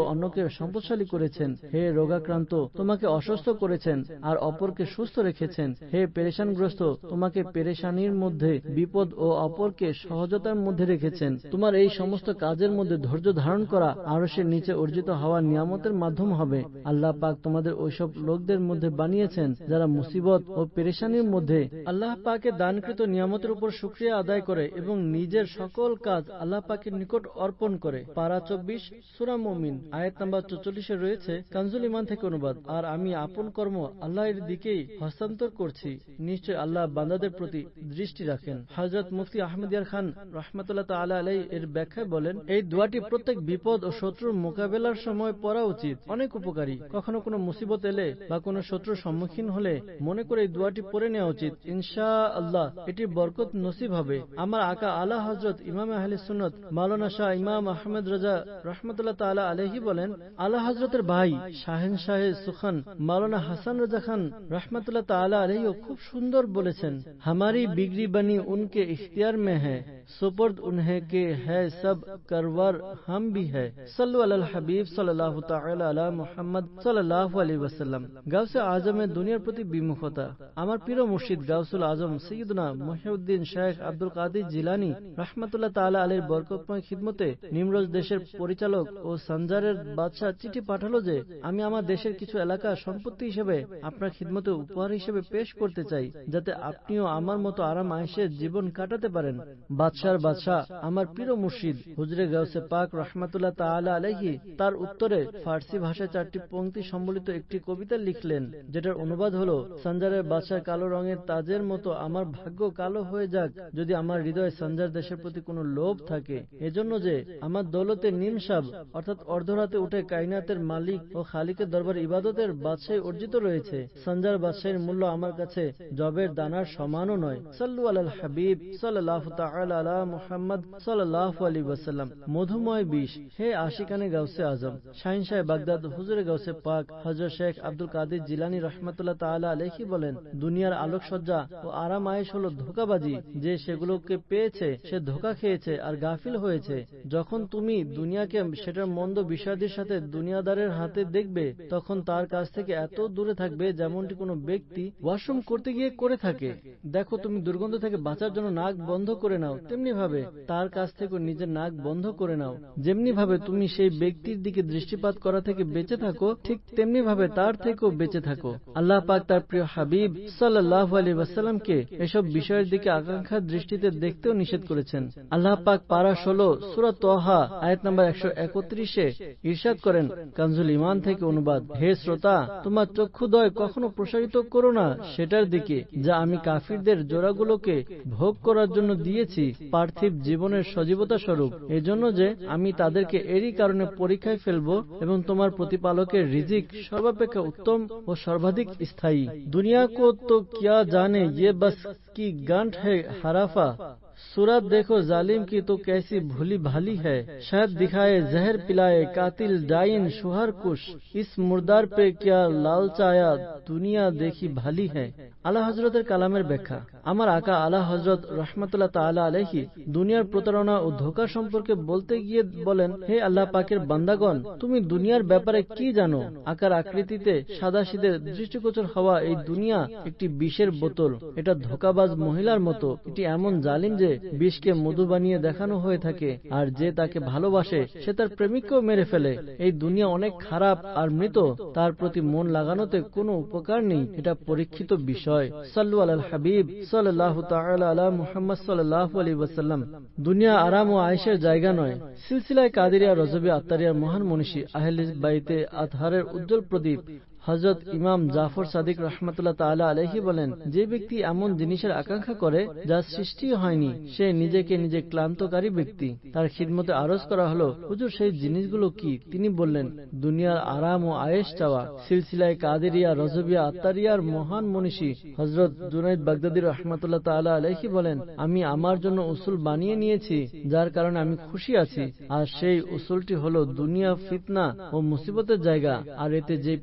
অন্যকে সম্পদশালী করেছেন। হে রোগাক্রান্ত, তোমাকে অসুস্থ করেছেন আর অপরকে সুস্থ রেখেছেন। হে পেরেশানগ্রস্ত, তোমাকে পেরেশানির মধ্যে বিপদ ও অপরকে সহজতার মধ্যে রেখেছেন। তোমার এই সমস্ত কাজের মধ্যে ধৈর্য ধারণ করা আরশের নিচে অর্জিত হওয়া নিয়ামতের মাধ্যম হবে। আল্লাহ পাক তোমাদের ওইসব লোকদের মধ্যে বানিয়েছেন যারা মুসিবত ও পেরেশানির মধ্যে আল্লাহ পাকের দানকৃত নিয়ামতের উপর শুকরিয়া আদায় করে এবং নিজের সকল কাজ আল্লাহ পাকের নিকট অর্পণ করে। পারা 24 সূরা মুমিন আয়াত নাম্বার 44 রয়েছে কানজুল ঈমান থেকে অনুবাদ। আর আমি আপন কর্ম আল্লাহর দিকেই হস্তান্তর করছি, নিশ্চয় আল্লাহ বান্দাদের প্রতি দৃষ্টি রাখেন। হযরত মুফতি আহমদ ইয়ার খান রাহমাতুল্লাহ তাআলা আলাইহি এর ব্যাখ্যায় বলেন, এই দোয়াটি প্রত্যেক বিপদ ও শত্রুর মোকাবেলার সময় পড়া উচিত। অনেক উপকারী। কখনো কোনো মুসিবত এলে বা কোনো শত্রুর সম্মুখীন হলে মনে করে এই দোয়াটি পড়ে নেওয়া উচিত। ইনশাআল্লাহ এটির বরকত নসিব হবে। আমার আকা আলা হযরত ইমাম আহলে সুন্নাত মাওলানা শাহ ইমাম আহমদ রাজা রাহমাতুল্লাহ তাআলা আলাইহি বলেন, আলা হযরতের ভাই শাহেনশাহে সুখান মাওলানা হাসান রাজা খান রাহমাতুল্লাহ তাআলা আলাইহি খুব সুন্দর বলেছেন, हमारी बिगड़ी बनी उनके इख्तियार में है, सुपर्द उन्हें के है सब करवर हम भी है। सल्लु अलल हबीब सल्लल्लाहु ताआला अला मुहम्मद सल्लल्लाहु अलैहि वसल्लम। গাউসে আজমের দুনিয়ার প্রতি বিমুখতা। আমার প্রিয় মুর্শিদ গাউসুল আজম সৈয়দনা মুহিউদ্দিন শেখ আব্দুল কাদির জিলানী রাহমাতুল্লাহ তাআলা আলাইহির বরকতময় খিদমতে নিমরোজ দেশের পরিচালক ও সঞ্জারের বাদশাহ চিঠি পাঠালো যে আমি আমার দেশের কিছু এলাকা সম্পত্তি হিসেবে আপনার খিদমতে উপহার হিসেবে পেশ করতে চাই, যাতে আপনিও আমার মতো আরাম আয়েশের জীবন কাটাতে পারেন। বাদশার বাদশাহ আমার প্রিয় মুর্শিদ হুজরে গাউসে পাক রাহমাতুল্লাহ তাআলা আলাইহি তার উত্তরে ফার্সি ভাষায় 4টি পংক্তি সম্বলিত একটি কবিতা লিখলেন, যেটার অনুবাদ হলো, সঞ্জারের বাদশার কালো রঙের তাজের মতো আমার ভাগ্য কালো হয়ে যাক যদি আমার হৃদয়ে সঞ্জার দেশের প্রতি কোনো লোভ থাকে, এজন্য যে আমার দৌলতে নিমসাব অর্থাৎ অর্ধরাতে উঠে কায়নাতের মালিক ও খালিকের দরবার ইবাদতের বাদশাহী অর্জিত রয়েছে। সঞ্জার বাদশাহীর মূল্য আমার কাছে জবের দানার সমানও নয়। সাল্লু আলাল হাবিব সাল্লাল্লাহু তাআলা আলা মুহাম্মদ সাল্লাল্লাহু আলাইহি ওয়াসাল্লাম। মধুময় বিষ। হে আশিকানে গাউসে আজম শাহিনশাহ বাগদাদ হুজুরে গাউসে পাক হযরত শেখ আব্দুল কাদির জিলানী রাহমাতুল্লাহ তাআলা আলাইহি বলেন, দুনিয়ার আলোকসজ্জা ও আরাম আয়েশ হলো ধোঁকাবাজি। যে সেগুলোকে পেয়েছে সে ধোঁকা খেয়েছে আর গাফিল হয়েছে। যখন তুমি দুনিয়াকে সেটার মন্দ বিষয়াদির সাথে দুনিয়াদারের হাতে দেখবে, তখন তার কাছ থেকে এত দূরে থাকবে যেমনটি কোনো ব্যক্তি ওয়াশরুম করতে গিয়ে করে থাকে। দেখো, তুমি দুর্গন্ধ থেকে বাঁচার জন্য নাক বন্ধ করে নাও, তেমনি ভাবে তার কাছ থেকে নিজের নাক বন্ধ করে নাও। যেমনি ভাবে তুমি সেই ব্যক্তির দিকে দৃষ্টিপাত করা থেকে বেঁচে থাকো, ঠিক তেমনি ভাবে তার থেকেও বেঁচে থাকো। আল্লাহ পাক তার প্রিয় হাবিব সাল্লাল্লাহু আলাইহি ওয়াসাল্লামকে এসব বিষয়ের দিকে আকাঙ্ক্ষার দৃষ্টিতে দেখতেও নিষেধ করেছেন। আল্লাহ পাক পারা 16 সূরা তাহা আয়াত নাম্বার 131 ইরশাদ করেন, কানজুল ঈমান থেকে অনুবাদ, হে শ্রোতা, তোমার চক্ষুদ্বয় কখনো প্রসারিত করো না সেটার দিকে যা আমি কাফিরদের জোড়াগুলোকে ভোগ করার জন্য দিয়েছি পার্থিব জীবনের সজীবতা স্বরূপ, এজন্য যে আমি তাদেরকে এরই কারণে পরীক্ষায় ফেলবো এবং তোমার প্রতিপালকের রিজিক সর্বাপেক্ষা উত্তম ও সর্বাধিক স্থায়ী। দুনিয়া কো তো কিয়া জানে ইয়ে বস কি গাंठ है हराफा, सूरत देखो जालिम की तो कैसी भूली भाली है, शायद दिखाए जहर पिलाए कातिल डाइन शुहर कुश, इस मुर्दार पे क्या लालचाया दुनिया देखी भाली है। আলা হযরতের কালামের ব্যাখ্যা। আমার আকা আলা হযরত রাহমাতুল্লাহ তাআলা আলাইহি দুনিয়ার প্রতারণা ও ধোঁকা সম্পর্কে বলতে গিয়ে বলেন, হে আল্লাহ পাকের বান্দাগণ, তুমি দুনিয়ার ব্যাপারে কি জানো? আকার আকৃতিতে সাদাসিধে দৃষ্টিগোচর হওয়া এই দুনিয়া একটি বিষের বোতল। এটা ধোঁকাবাজ মহিলার মতো। এটি এমন জালিম যে বিষকে মধু বানিয়ে দেখানো হয়ে থাকে, আর যে তাকে ভালোবাসে সে তার প্রেমিককেও মেরে ফেলে। এই দুনিয়া অনেক খারাপ আর মৃত, তার প্রতি মন লাগানোতে কোনো উপকার নেই। এটা পরীক্ষিত বিষয়। সাল্লু আলাল হাবিব সাল্লাল্লাহু তাআলা আলা মুহাম্মদ সাল্লাল্লাহু আলাইহি ওয়াসাল্লাম। দুনিয়া আরাম ও আয়েশের জায়গা নয়। সিলসিলায়ে কাদেরিয়া রজবিয়া আত্তারিয়ার মহান মনীষী আহলে বাইতে আতহারের উজ্জ্বল প্রদীপ হযরত ইমাম জাফর সাদিক রাহমাতুল্লাহ তাআলা আলাইহি বলেন, যে ব্যক্তি এমন জিনিসের আকাঙ্ক্ষা করে যা সৃষ্টি হয়নি, সে নিজেকে নিজে ক্লান্তকারী ব্যক্তি। তার খিদমতে আরজ করা হলো, হুজুর সেই জিনিসগুলো কি? তিনি বললেন, দুনিয়ার আরাম ও আয়েশ চাওয়া। সিলসিলায়ে কাদেরিয়া রজবিয়া আত্তারিয়ার মহান মনীষী হযরত জুনাইদ বাগদাদী রাহমাতুল্লাহ তাআলা আলাইহি বলেন, আমি আমার জন্য উসুল বানিয়ে নিয়েছি যার কারণে আমি খুশি আছি, আর সেই উসুলটি হলো দুনিয়া ফিতনা ও মুসিবতের জায়গা, আর এতে যে পেরেশান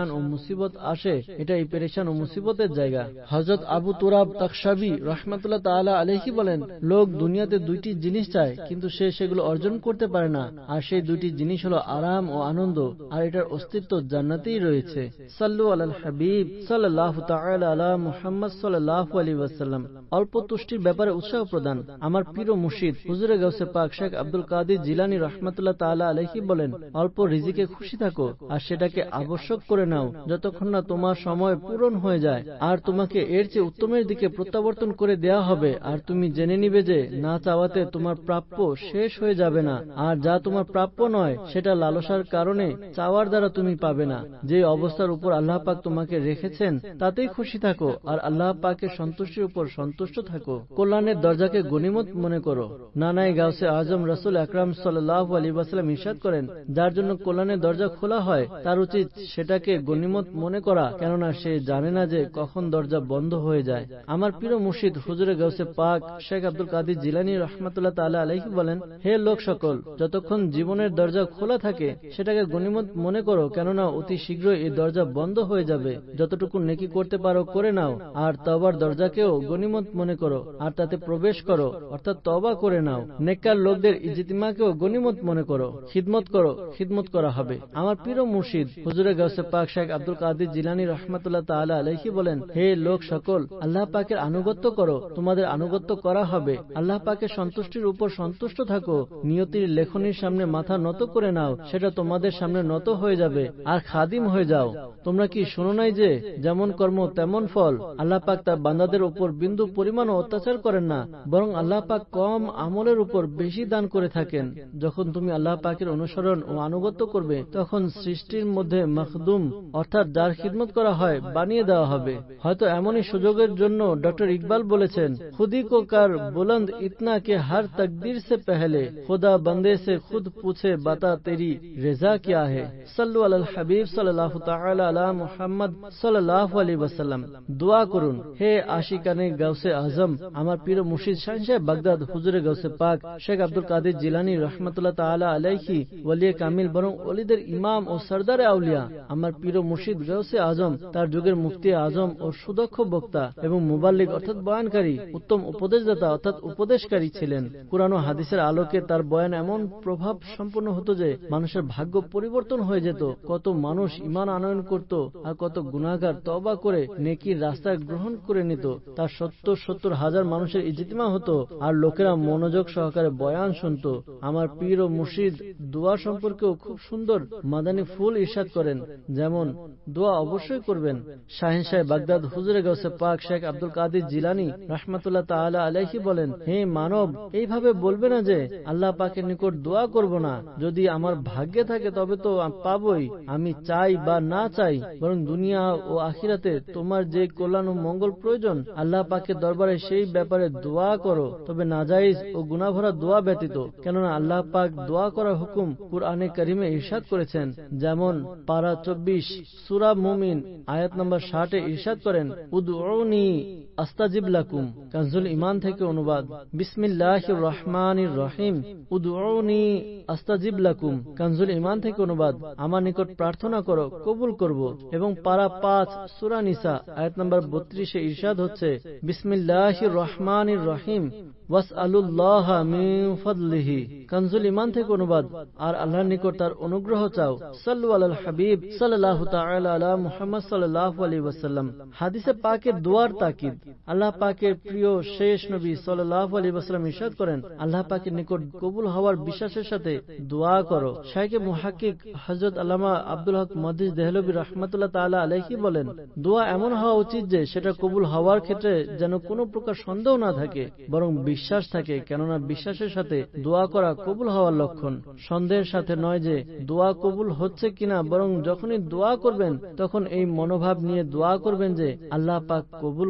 পেরেশান ও মুসিবত আসে, এটা এই পেরেশান ও মুসিবতের জায়গা। হযরত আবু তুরাব তাকশাবী রাহমাতুল্লাহ তাআলা আলাইহি বলেন, লোক দুনিয়াতে দুইটি জিনিস চায়, কিন্তু সে সেগুলো অর্জন করতে পারে না, আর সেই দুইটি জিনিস হলো আরাম ও আনন্দ, আর এটার অস্তিত্ব জান্নাতেই রয়েছে। সাল্লু আলাল হাবিব সাল্লাল্লাহু তাআলা আলা মুহাম্মদ সাল্লাল্লাহু আলাইহি ওয়াসাল্লাম। অল্প তুষ্টির ব্যাপারে উৎসাহ প্রদান। আমার পীর ও মুর্শিদ হুজুরে গাউসে পাক শেখ আব্দুল কাদের জিলানী রাহমাতুল্লাহ তাআলা আলাইহি বলেন, অল্প রিজিকে খুশি থাকো আর সেটাকে আবশ্যক করে নাও যতক্ষণ না তোমার সময় পূরণ হয়ে যায়, আর তোমাকে এর চেয়ে উত্তমের দিকে প্রত্যাবর্তন করে দেয়া হবে, আর তুমি জেনে নিবে যে না চাওয়াতে তোমার প্রাপ্য শেষ হয়ে যাবে না, আর যা তোমার প্রাপ্য নয় সেটা লালসার কারণে চাওয়ার দ্বারা তুমি পাবে না। যে অবস্থার উপর আল্লাহ পাক তোমাকে রেখেছেন তাতেই খুশি থাকো, আর আল্লাহ পাকের সন্তুষ্টির উপর সন্তুষ্ট থাকো। কল্যাণের দরজাকে গনিমত মনে করো। নানায়ে গাউসে আজম রাসূল আকরাম সাল্লাল্লাহু আলাইহি ওয়াসাল্লাম ইরশাদ করেন, যার জন্য কল্যাণের দরজা খোলা হয় তার উচিত সেটাকে গনিমত মনে করা, কেননা সে জানে না যে কখন দরজা বন্ধ হয়ে যায়। আমার প্রিয় মুর্শিদ হুজুরে গাউসে পাক শেখ আব্দুল কাদের জিলানী রাহমাতুল্লাহ তাআলা আলাইহি বলেন, হে লোক সকল, যতক্ষণ জীবনের দরজা খোলা থাকে সেটাকে গনিমত মনে করো, কেননা অতি শীঘ্রই এই দরজা বন্ধ হয়ে যাবে। যতটুকু নেকি করতে পারো করে নাও, আর তওবার দরজাকেও গনিমত মনে করো আর তাতে প্রবেশ করো, অর্থাৎ তওবা করে নাও। নেককার লোকদের ইজতিমাকেও গনিমত মনে করো, খিদমত করো, খিদমত করা হবে। আমার প্রিয় মুর্শিদ হুজুরে গাউসে পাক শেখ আব্দুল কাদের জিলানী রাহমাতুল্লাহ তাআলা আলাইহি বলেন, হে লোক সকল, আল্লাহ পাকের আনুগত্য করো, তোমাদের আনুগত্য করা হবে। আল্লাহ পাকের সন্তুষ্টির উপর সন্তুষ্ট থাকো। নিয়তির লেখনির সামনে মাথা নত করে নাও, সেটা তোমাদের সামনে নত হয়ে যাবে, আর খাদিম হয়ে যাও। তোমরা কি শোনো নাই যে যেমন কর্ম তেমন ফল? আল্লাহ পাক তার বান্দাদের উপর বিন্দু পরিমাণ অত্যাচার করেন না, বরং আল্লাহ পাক কম আমলের উপর বেশি দান করে থাকেন। যখন তুমি আল্লাহ পাকের অনুসরণ ও আনুগত্য করবে, তখন সৃষ্টির মধ্যে মখদুম অর্থাৎ যার খিদমত করা হয় বানিয়ে দেওয়া হবে। হয়তো এমনই সুযোগের জন্য ডক্টর ইকবাল বলেছেন, খুদি কো কার বুলন্দ ইতনা কে হর তকদীর সে পহলে খুদা বন্দে সে খুদ পুছে বাতা তেরি রেজা কিয়া হে। সাল্লু আলাল হাবিব সাল্লাল্লাহু তাআলা আলা মুহাম্মদ সাল্লাল্লাহু আলাইহি ওয়াসাল্লাম। দোয়া করুন, হে আশিকানে গাউসে আজম, আমার পীর মুর্শিদ শাহজাহান বাগদাদ হুজুরে গাউসে পাক শেখ আব্দুল কাদের জিলানী রাহমাতুল্লাহ তাআলা আলাইহি ওয়ালিয়ে কামিল বরং ওলিদের ইমাম ও সরদারে আউলিয়া আমার পীর মুর্শিদ গাউসে আজম তার যুগের মুফতি আজম ও সুদক্ষ বক্তা এবং মুবাল্লিগ অর্থাৎ বয়ানকারী, উত্তম উপদেশদাতা অর্থাৎ উপদেশকারী ছিলেন। কুরআন ও হাদিসের আলোকে তার বয়ান এমন প্রভাব সম্পন্ন হতো যে মানুষের ভাগ্য পরিবর্তন হয়ে যেত। কত মানুষ ঈমান আনয়ন করত, আর কত গুনাহগার তওবা করে নেকির রাস্তা গ্রহণ করে নিত। তার ৭০ হাজার মানুষের ইজতিমা হতো, আর লোকেরা মনোযোগ সহকারে বয়ান শুনত। আমার পীর ও মুর্শিদ দোয়া সম্পর্কেও খুব সুন্দর মাদানী ফুল ইরশাদ করেন, যেমন দোয়া অবশ্যই করবেন। শাহেনশাহ বাগদাদ হুজুরে গাউসে পাক শেখ আব্দুল কাদের জিলানী রাহমাতুল্লাহ তাআলা আলাইহি বলেন, হে মানব, এইভাবে বলবে না যে আল্লাহ পাকের নিকট দোয়া করব না, যদি আমার ভাগ্যে থাকে তবে তো পাবই, আমি চাই বা না চাই, বরং দুনিয়া ও আখিরাতে তোমার যে কল্যাণ ও মঙ্গল প্রয়োজন আল্লাহ পাকের দরবারে সেই ব্যাপারে দোয়া করো, তবে নাজায়েজ ও গুনাহভরা দোয়া ব্যতীত। কেননা আল্লাহ পাক দোয়া করার হুকুম কুরআনে কারিমে ইরশাদ করেছেন, যেমন পারা 24 সূরা মুমিন আয়াত নম্বর 60 ইরশাদ করেন, উদউনি আস্তাজিব লাকুম। কানজুল ঈমান থেকে অনুবাদ। বিসমিল্লাহির রহমানির রহিম, উদউনি আস্তাজিব লাকুম। কানজুল ঈমান থেকে অনুবাদ, আমার নিকট প্রার্থনা করো, কবুল করব। এবং পারা 5 সূরা নিসা আয়াত নম্বর 32 ইরশাদ হচ্ছে, বিসমিল্লাহির রহমানির রহিম ওয়াসআলুল্লাহা মিন ফাদলিহি। কানজুল ঈমান থেকে অনুবাদ, আর আল্লাহর নিকট তার অনুগ্রহ চাও। সাল্লু আলাল হাবিব সাল্লাল্লাহু তাআলা আলা মুহাম্মদ সাল্লাল্লাহু আলাইহি ওয়াসাল্লাম। হাদিসে পাকে দোয়ার তাকিদ। আল্লাহ পাকের প্রিয় শেষ নবী সাল্লাল্লাহু আলাইহি ওয়াসাল্লাম ইরশাদ করেন, আল্লাহ পাকের নিকট কবুল হওয়ার বিশ্বাসের সাথে দোয়া করো। শাইখে মুহাক্কিক হযরত আল্লামা আব্দুল হক মুহাদ্দিস দেহলভী রাহমাতুল্লাহ তাআলা আলাইহি বলেন, দোয়া এমন হওয়া উচিত যে সেটা কবুল হওয়ার ক্ষেত্রে যেন কোনো প্রকার সন্দেহ না থাকে, বরং বিশ্বাস থাকে, কেননা বিশ্বাসের সাথে দোয়া করা কবুল হওয়ার লক্ষণ। সন্দেহের সাথে নয় যে দোয়া কবুল হচ্ছে কিনা, বরং যখনই দোয়া করবেন তখন এই মনোভাব নিয়ে দোয়া করবেন যে আল্লাহ পাক কবুল করবেন।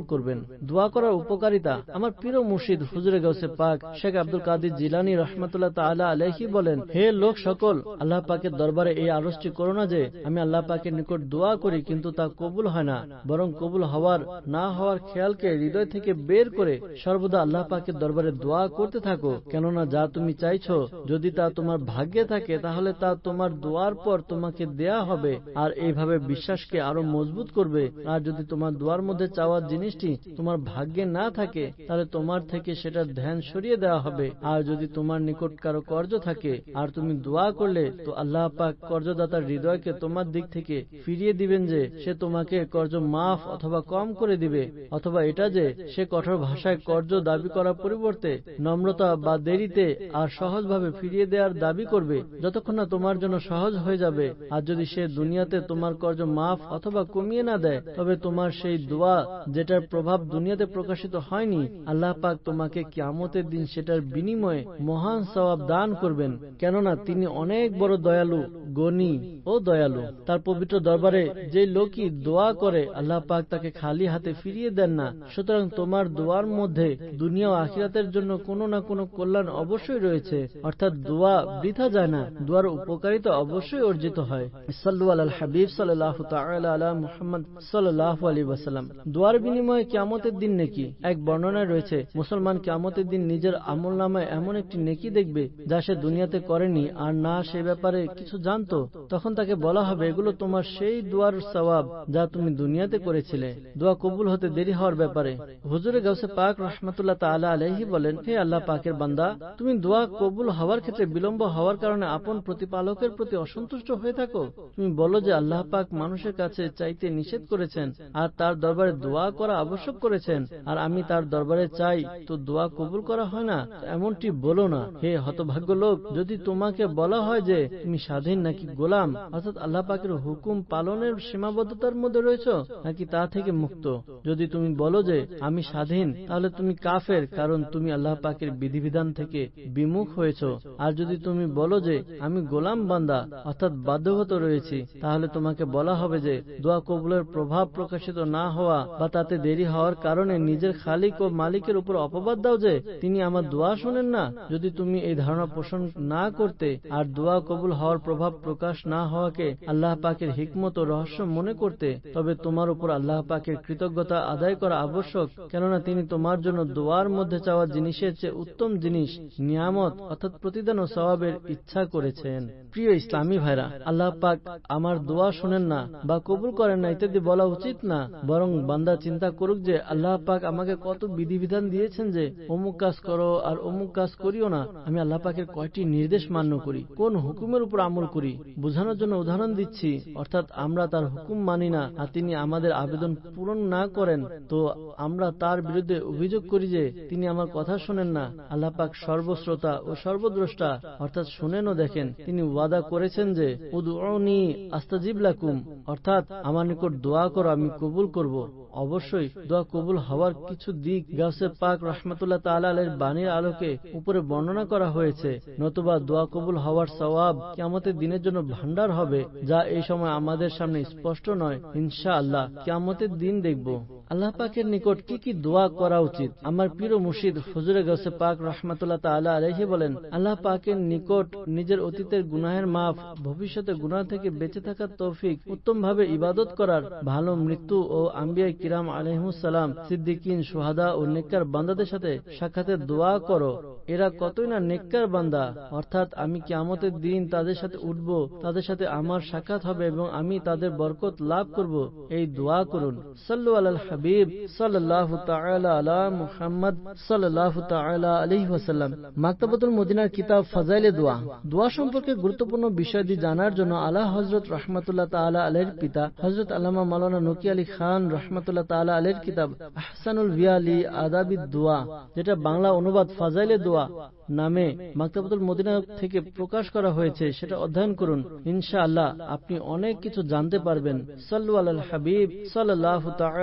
দোয়া করার উপকারিতা। আমার প্রিয় মুর্শিদ হুজুরে গাউসে পাক শেখ আব্দুল কাদের জিলানী রাহমাতুল্লাহ তাআলা আলাইহি বলেন, হে লোক সকল, আল্লাহ পাকের দরবারে এই আরজটি করো না যে আমি আল্লাহ পাকের নিকট দোয়া করি কিন্তু তা কবুল হয় না, বরং কবুল হওয়ার না হওয়ার খেয়ালকে হৃদয় থেকে বের করে সর্বদা আল্লাহ পাকের দরবারে দোয়া করতে থাকো। কেননা যা তুমি চাইছো যদি তা তোমার ভাগ্যে থাকে তাহলে তা তোমার দোয়ার পর তোমাকে দেয়া হবে, আর এইভাবে বিশ্বাসকে আরো মজবুত করবে। আর যদি তোমার দোয়ার মধ্যে চাওয়ার জিনিসটি তোমার ভাগ্যে না থাকে তাহলে তোমার থেকে সেটার ধ্যান সরিয়ে দেওয়া হবে। আর যদি তোমার নিকট কারো কর্জ থাকে আর তুমি দোয়া করলে তো আল্লাহ পাক কর্জদাতার হৃদয়কে তোমার দিক থেকে ফিরিয়ে দিবেন যে সে তোমাকে কর্জ মাফ অথবা কম করে দিবে, অথবা এটা যে সে কঠোর ভাষায় কর্জ দাবি করার পরিবর্তে নম্রতা বা দেরিতে আর সহজভাবে ফিরিয়ে দেওয়ার দাবি করবে যতক্ষণ না তোমার জন্য সহজ হয়ে যাবে। আর যদি সে দুনিয়াতে তোমার কর্জ মাফ অথবা কমিয়ে না দেয় তবে তোমার সেই দোয়া যেটার প্রভাব দুনিয়াতে প্রকাশিত হয়নি আল্লাহ পাক তোমাকে কিয়ামতের দিন সেটার বিনিময়ে মহান সওয়াব দান করবেন। কেননা তিনি অনেক বড় দয়ালু, গণী ও দয়ালু। তার পবিত্র দরবারে যে লোকই দোয়া করে আল্লাহ পাক তাকে খালি হাতে ফিরিয়ে দেন না। সুতরাং তোমার দোয়ার মধ্যে দুনিয়া ও আখিরাতের জন্য কোনো না কোনো কল্যাণ অবশ্যই রয়েছে, অর্থাৎ দোয়া বৃথা যায় না, দোয়ার উপকারিতা অবশ্যই অর্জিত হয়। সাল্লু আলাল হাবিব সাল্লাল্লাহু তাআলা আলা মুহাম্মদ সাল্লাল্লাহু আলাইহি ওয়াসাল্লাম। দোয়ার বিনিময়ে কিয়ামতের দিন নেকি। এক বর্ণনায় রয়েছে, মুসলমান কিয়ামতের দিন নিজের আমলনামায় এমন একটি নেকি দেখবে যা সে দুনিয়াতে করেনি আর না সে ব্যাপারে কিছু জানতো। তখন তাকে বলা হবে, এগুলো তোমার সেই দোয়ার সওয়াব যা তুমি দুনিয়াতে করেছিলে। দোয়া কবুল হতে দেরি হওয়ার ব্যাপারে হুজুরে গাউসে পাক রাহমাতুল্লাহ তাআলা আলাইহি বলেন, হে আল্লাহ পাকের বান্দা, তুমি দোয়া কবুল হওয়ার ক্ষেত্রে বিলম্ব হওয়ার কারণে আপন প্রতিপালকের প্রতি অসন্তুষ্ট হয়ে থাকো। তুমি বলো যে আল্লাহ পাক মানুষের কাছে চাইতে নিষেধ করেছেন আর তার দরবারে দোয়া করা আবশ্যক করেছেন, আর আমি তার দরবারে চাই তো দোয়া কবুল করা হয় না, এমনটি বলো না। হে হতভাগ্য লোক, যদি তোমাকে বলা হয় যে তুমি স্বাধীন নাকি গোলাম, অর্থাৎ আল্লাহ পাকের হুকুম পালনের সীমাবদ্ধতার মধ্যে রয়েছ নাকি তা থেকে মুক্ত, যদি তুমি বলো যে আমি স্বাধীন তাহলে তুমি কাফের, কারণ তুমি আল্লাহ পাকের বিধিবিধান থেকে বিমুখ হয়েছ। আর যদি তুমি বলো যে আমি গোলাম বান্দা অর্থাৎ বাধ্যগত রয়েছি, তাহলে তোমাকে বলা হবে যে দোয়া কবুলের প্রভাব প্রকাশিত না হওয়া বা তাতে দেরি হওয়ার কারণে নিজের খালিক ও মালিকের উপর অপবাদ দাও যে তিনি আমার দোয়া শোনেন না। যদি তুমি এই ধারণা পোষণ না করতে আর দোয়া কবুল হওয়ার প্রভাব প্রকাশ না হওয়াকে আল্লাহ পাকের হিকমত ও রহস্য মনে করতে, তবে তোমার উপর আল্লাহ পাকের কৃতজ্ঞতা আদায় করা আবশ্যক। কেননা তিনি তোমার জন্য দোয়ার মধ্যে চাওয়া জিনিসের চেয়ে উত্তম জিনিস, নিয়ামত অর্থাৎ প্রতিদান ও সওয়াবের ইচ্ছা করেছেন। প্রিয় ইসলামী ভাইরা, আল্লাহ পাক আমার দোয়া শোনেন না বা কবুল করেন না ইত্যাদি বলা উচিত না, বরং বান্দা চিন্তা করুক যে আল্লাহ পাক আমাকে কত বিধিবিধান দিয়েছেন যে অমুক কাজ করো আর অমুক কাজ করিও না। আমি আল্লাহ পাকের কয়টি নির্দেশ মান্য করি, কোন হুকুমের উপর আমল করি। বোঝানোর জন্য উদাহরণ দিচ্ছি, অর্থাৎ আমরা তার হুকুম মানি না আর তিনি আমাদের আবেদন পূরণ না করেন তো আমরা তার বিরুদ্ধে অভিযোগ করি যে তিনি আমার কথা শোনেন না। আল্লাহ পাক সর্বশ্রোতা ও সর্বদ্রষ্টা, অর্থাৎ শুনেন ও দেখেন। তিনি ওয়াদা করেছেন যে উদউনি আস্তাজিব লাকুম, অর্থাৎ আমার নিকট দোয়া করো আমি কবুল করব। অবশ্যই দোয়া কবুল হওয়ার কিছু দিক গাউসে পাক রাহমাতুল্লাহ তাআলা আলাইহির বাণীর আলোকে উপরে বর্ণনা করা হয়েছে, নতুবা দোয়া কবুল হওয়ার সওয়াব কিয়ামতের দিনের জন্য ভান্ডার হবে, যা এই সময় আমাদের সামনে স্পষ্ট নয়। ইনশাআল্লাহ কিয়ামতের দিন দেখব। আল্লাহ পাকের নিকট কি কি দোয়া করা উচিত। আমার প্রিয় মুর্শিদ হুজুরে গাউসে পাক রাহমাতুল্লাহ তাআলা আলাইহি বলেন, আল্লাহ পাকের নিকট নিজের অতীতের গুনাহের মাফ, ভবিষ্যতে গুনাহ থেকে বেঁচে থাকার তৌফিক, উত্তম ভাবে ইবাদত করার, ভালো মৃত্যু ও আম্বিয়া কিরাম আলাইহিমুস সালাম, সিদ্দিকিন, শুহাদা ও নেককার বান্দাদের সাথে সাক্ষাতের দোয়া করো। এরা কতই না নেককার বান্দা, অর্থাৎ আমি কিয়ামতের দিন তাদের সাথে উঠব, তাদের সাথে আমার সাক্ষাৎ হবে এবং আমি তাদের বরকত লাভ করব। এই দোয়া করুন। সাল্লু আলাল হাবিব সাল্লাল্লাহু তাআলা আলা মুহাম্মদ সাল্লাল্লাহু তাআলা আলাইহি ওয়াসাল্লাম। মাকতাবাতুল মদিনার কিতাব ফাজাইলে দোয়া। দোয়া সম্পর্কে গুরুত্বপূর্ণ বিষয়াদি জানার জন্য আলা হযরত রাহমাতুল্লাহ তাআলা আলাইহির পিতা হযরত আল্লামা মাওলানা নকি আলী খান রাহমাতুল্লাহ তাআলা আলাইহির কিতাব আহসানুল বিয়ালি আদাবিদ দোয়া, যেটা বাংলা অনুবাদ ফাজাইলে দোয়া নামে মাকতাবাতুল মদিনা থেকে প্রকাশ করা হয়েছে, সেটা অধ্যয়ন করুন। ইনশাআল্লাহ আপনি অনেক কিছু জানতে পারবেন। সাল্লু আলাল হাবিব সাল্লাল্লাহু তাআলা আলা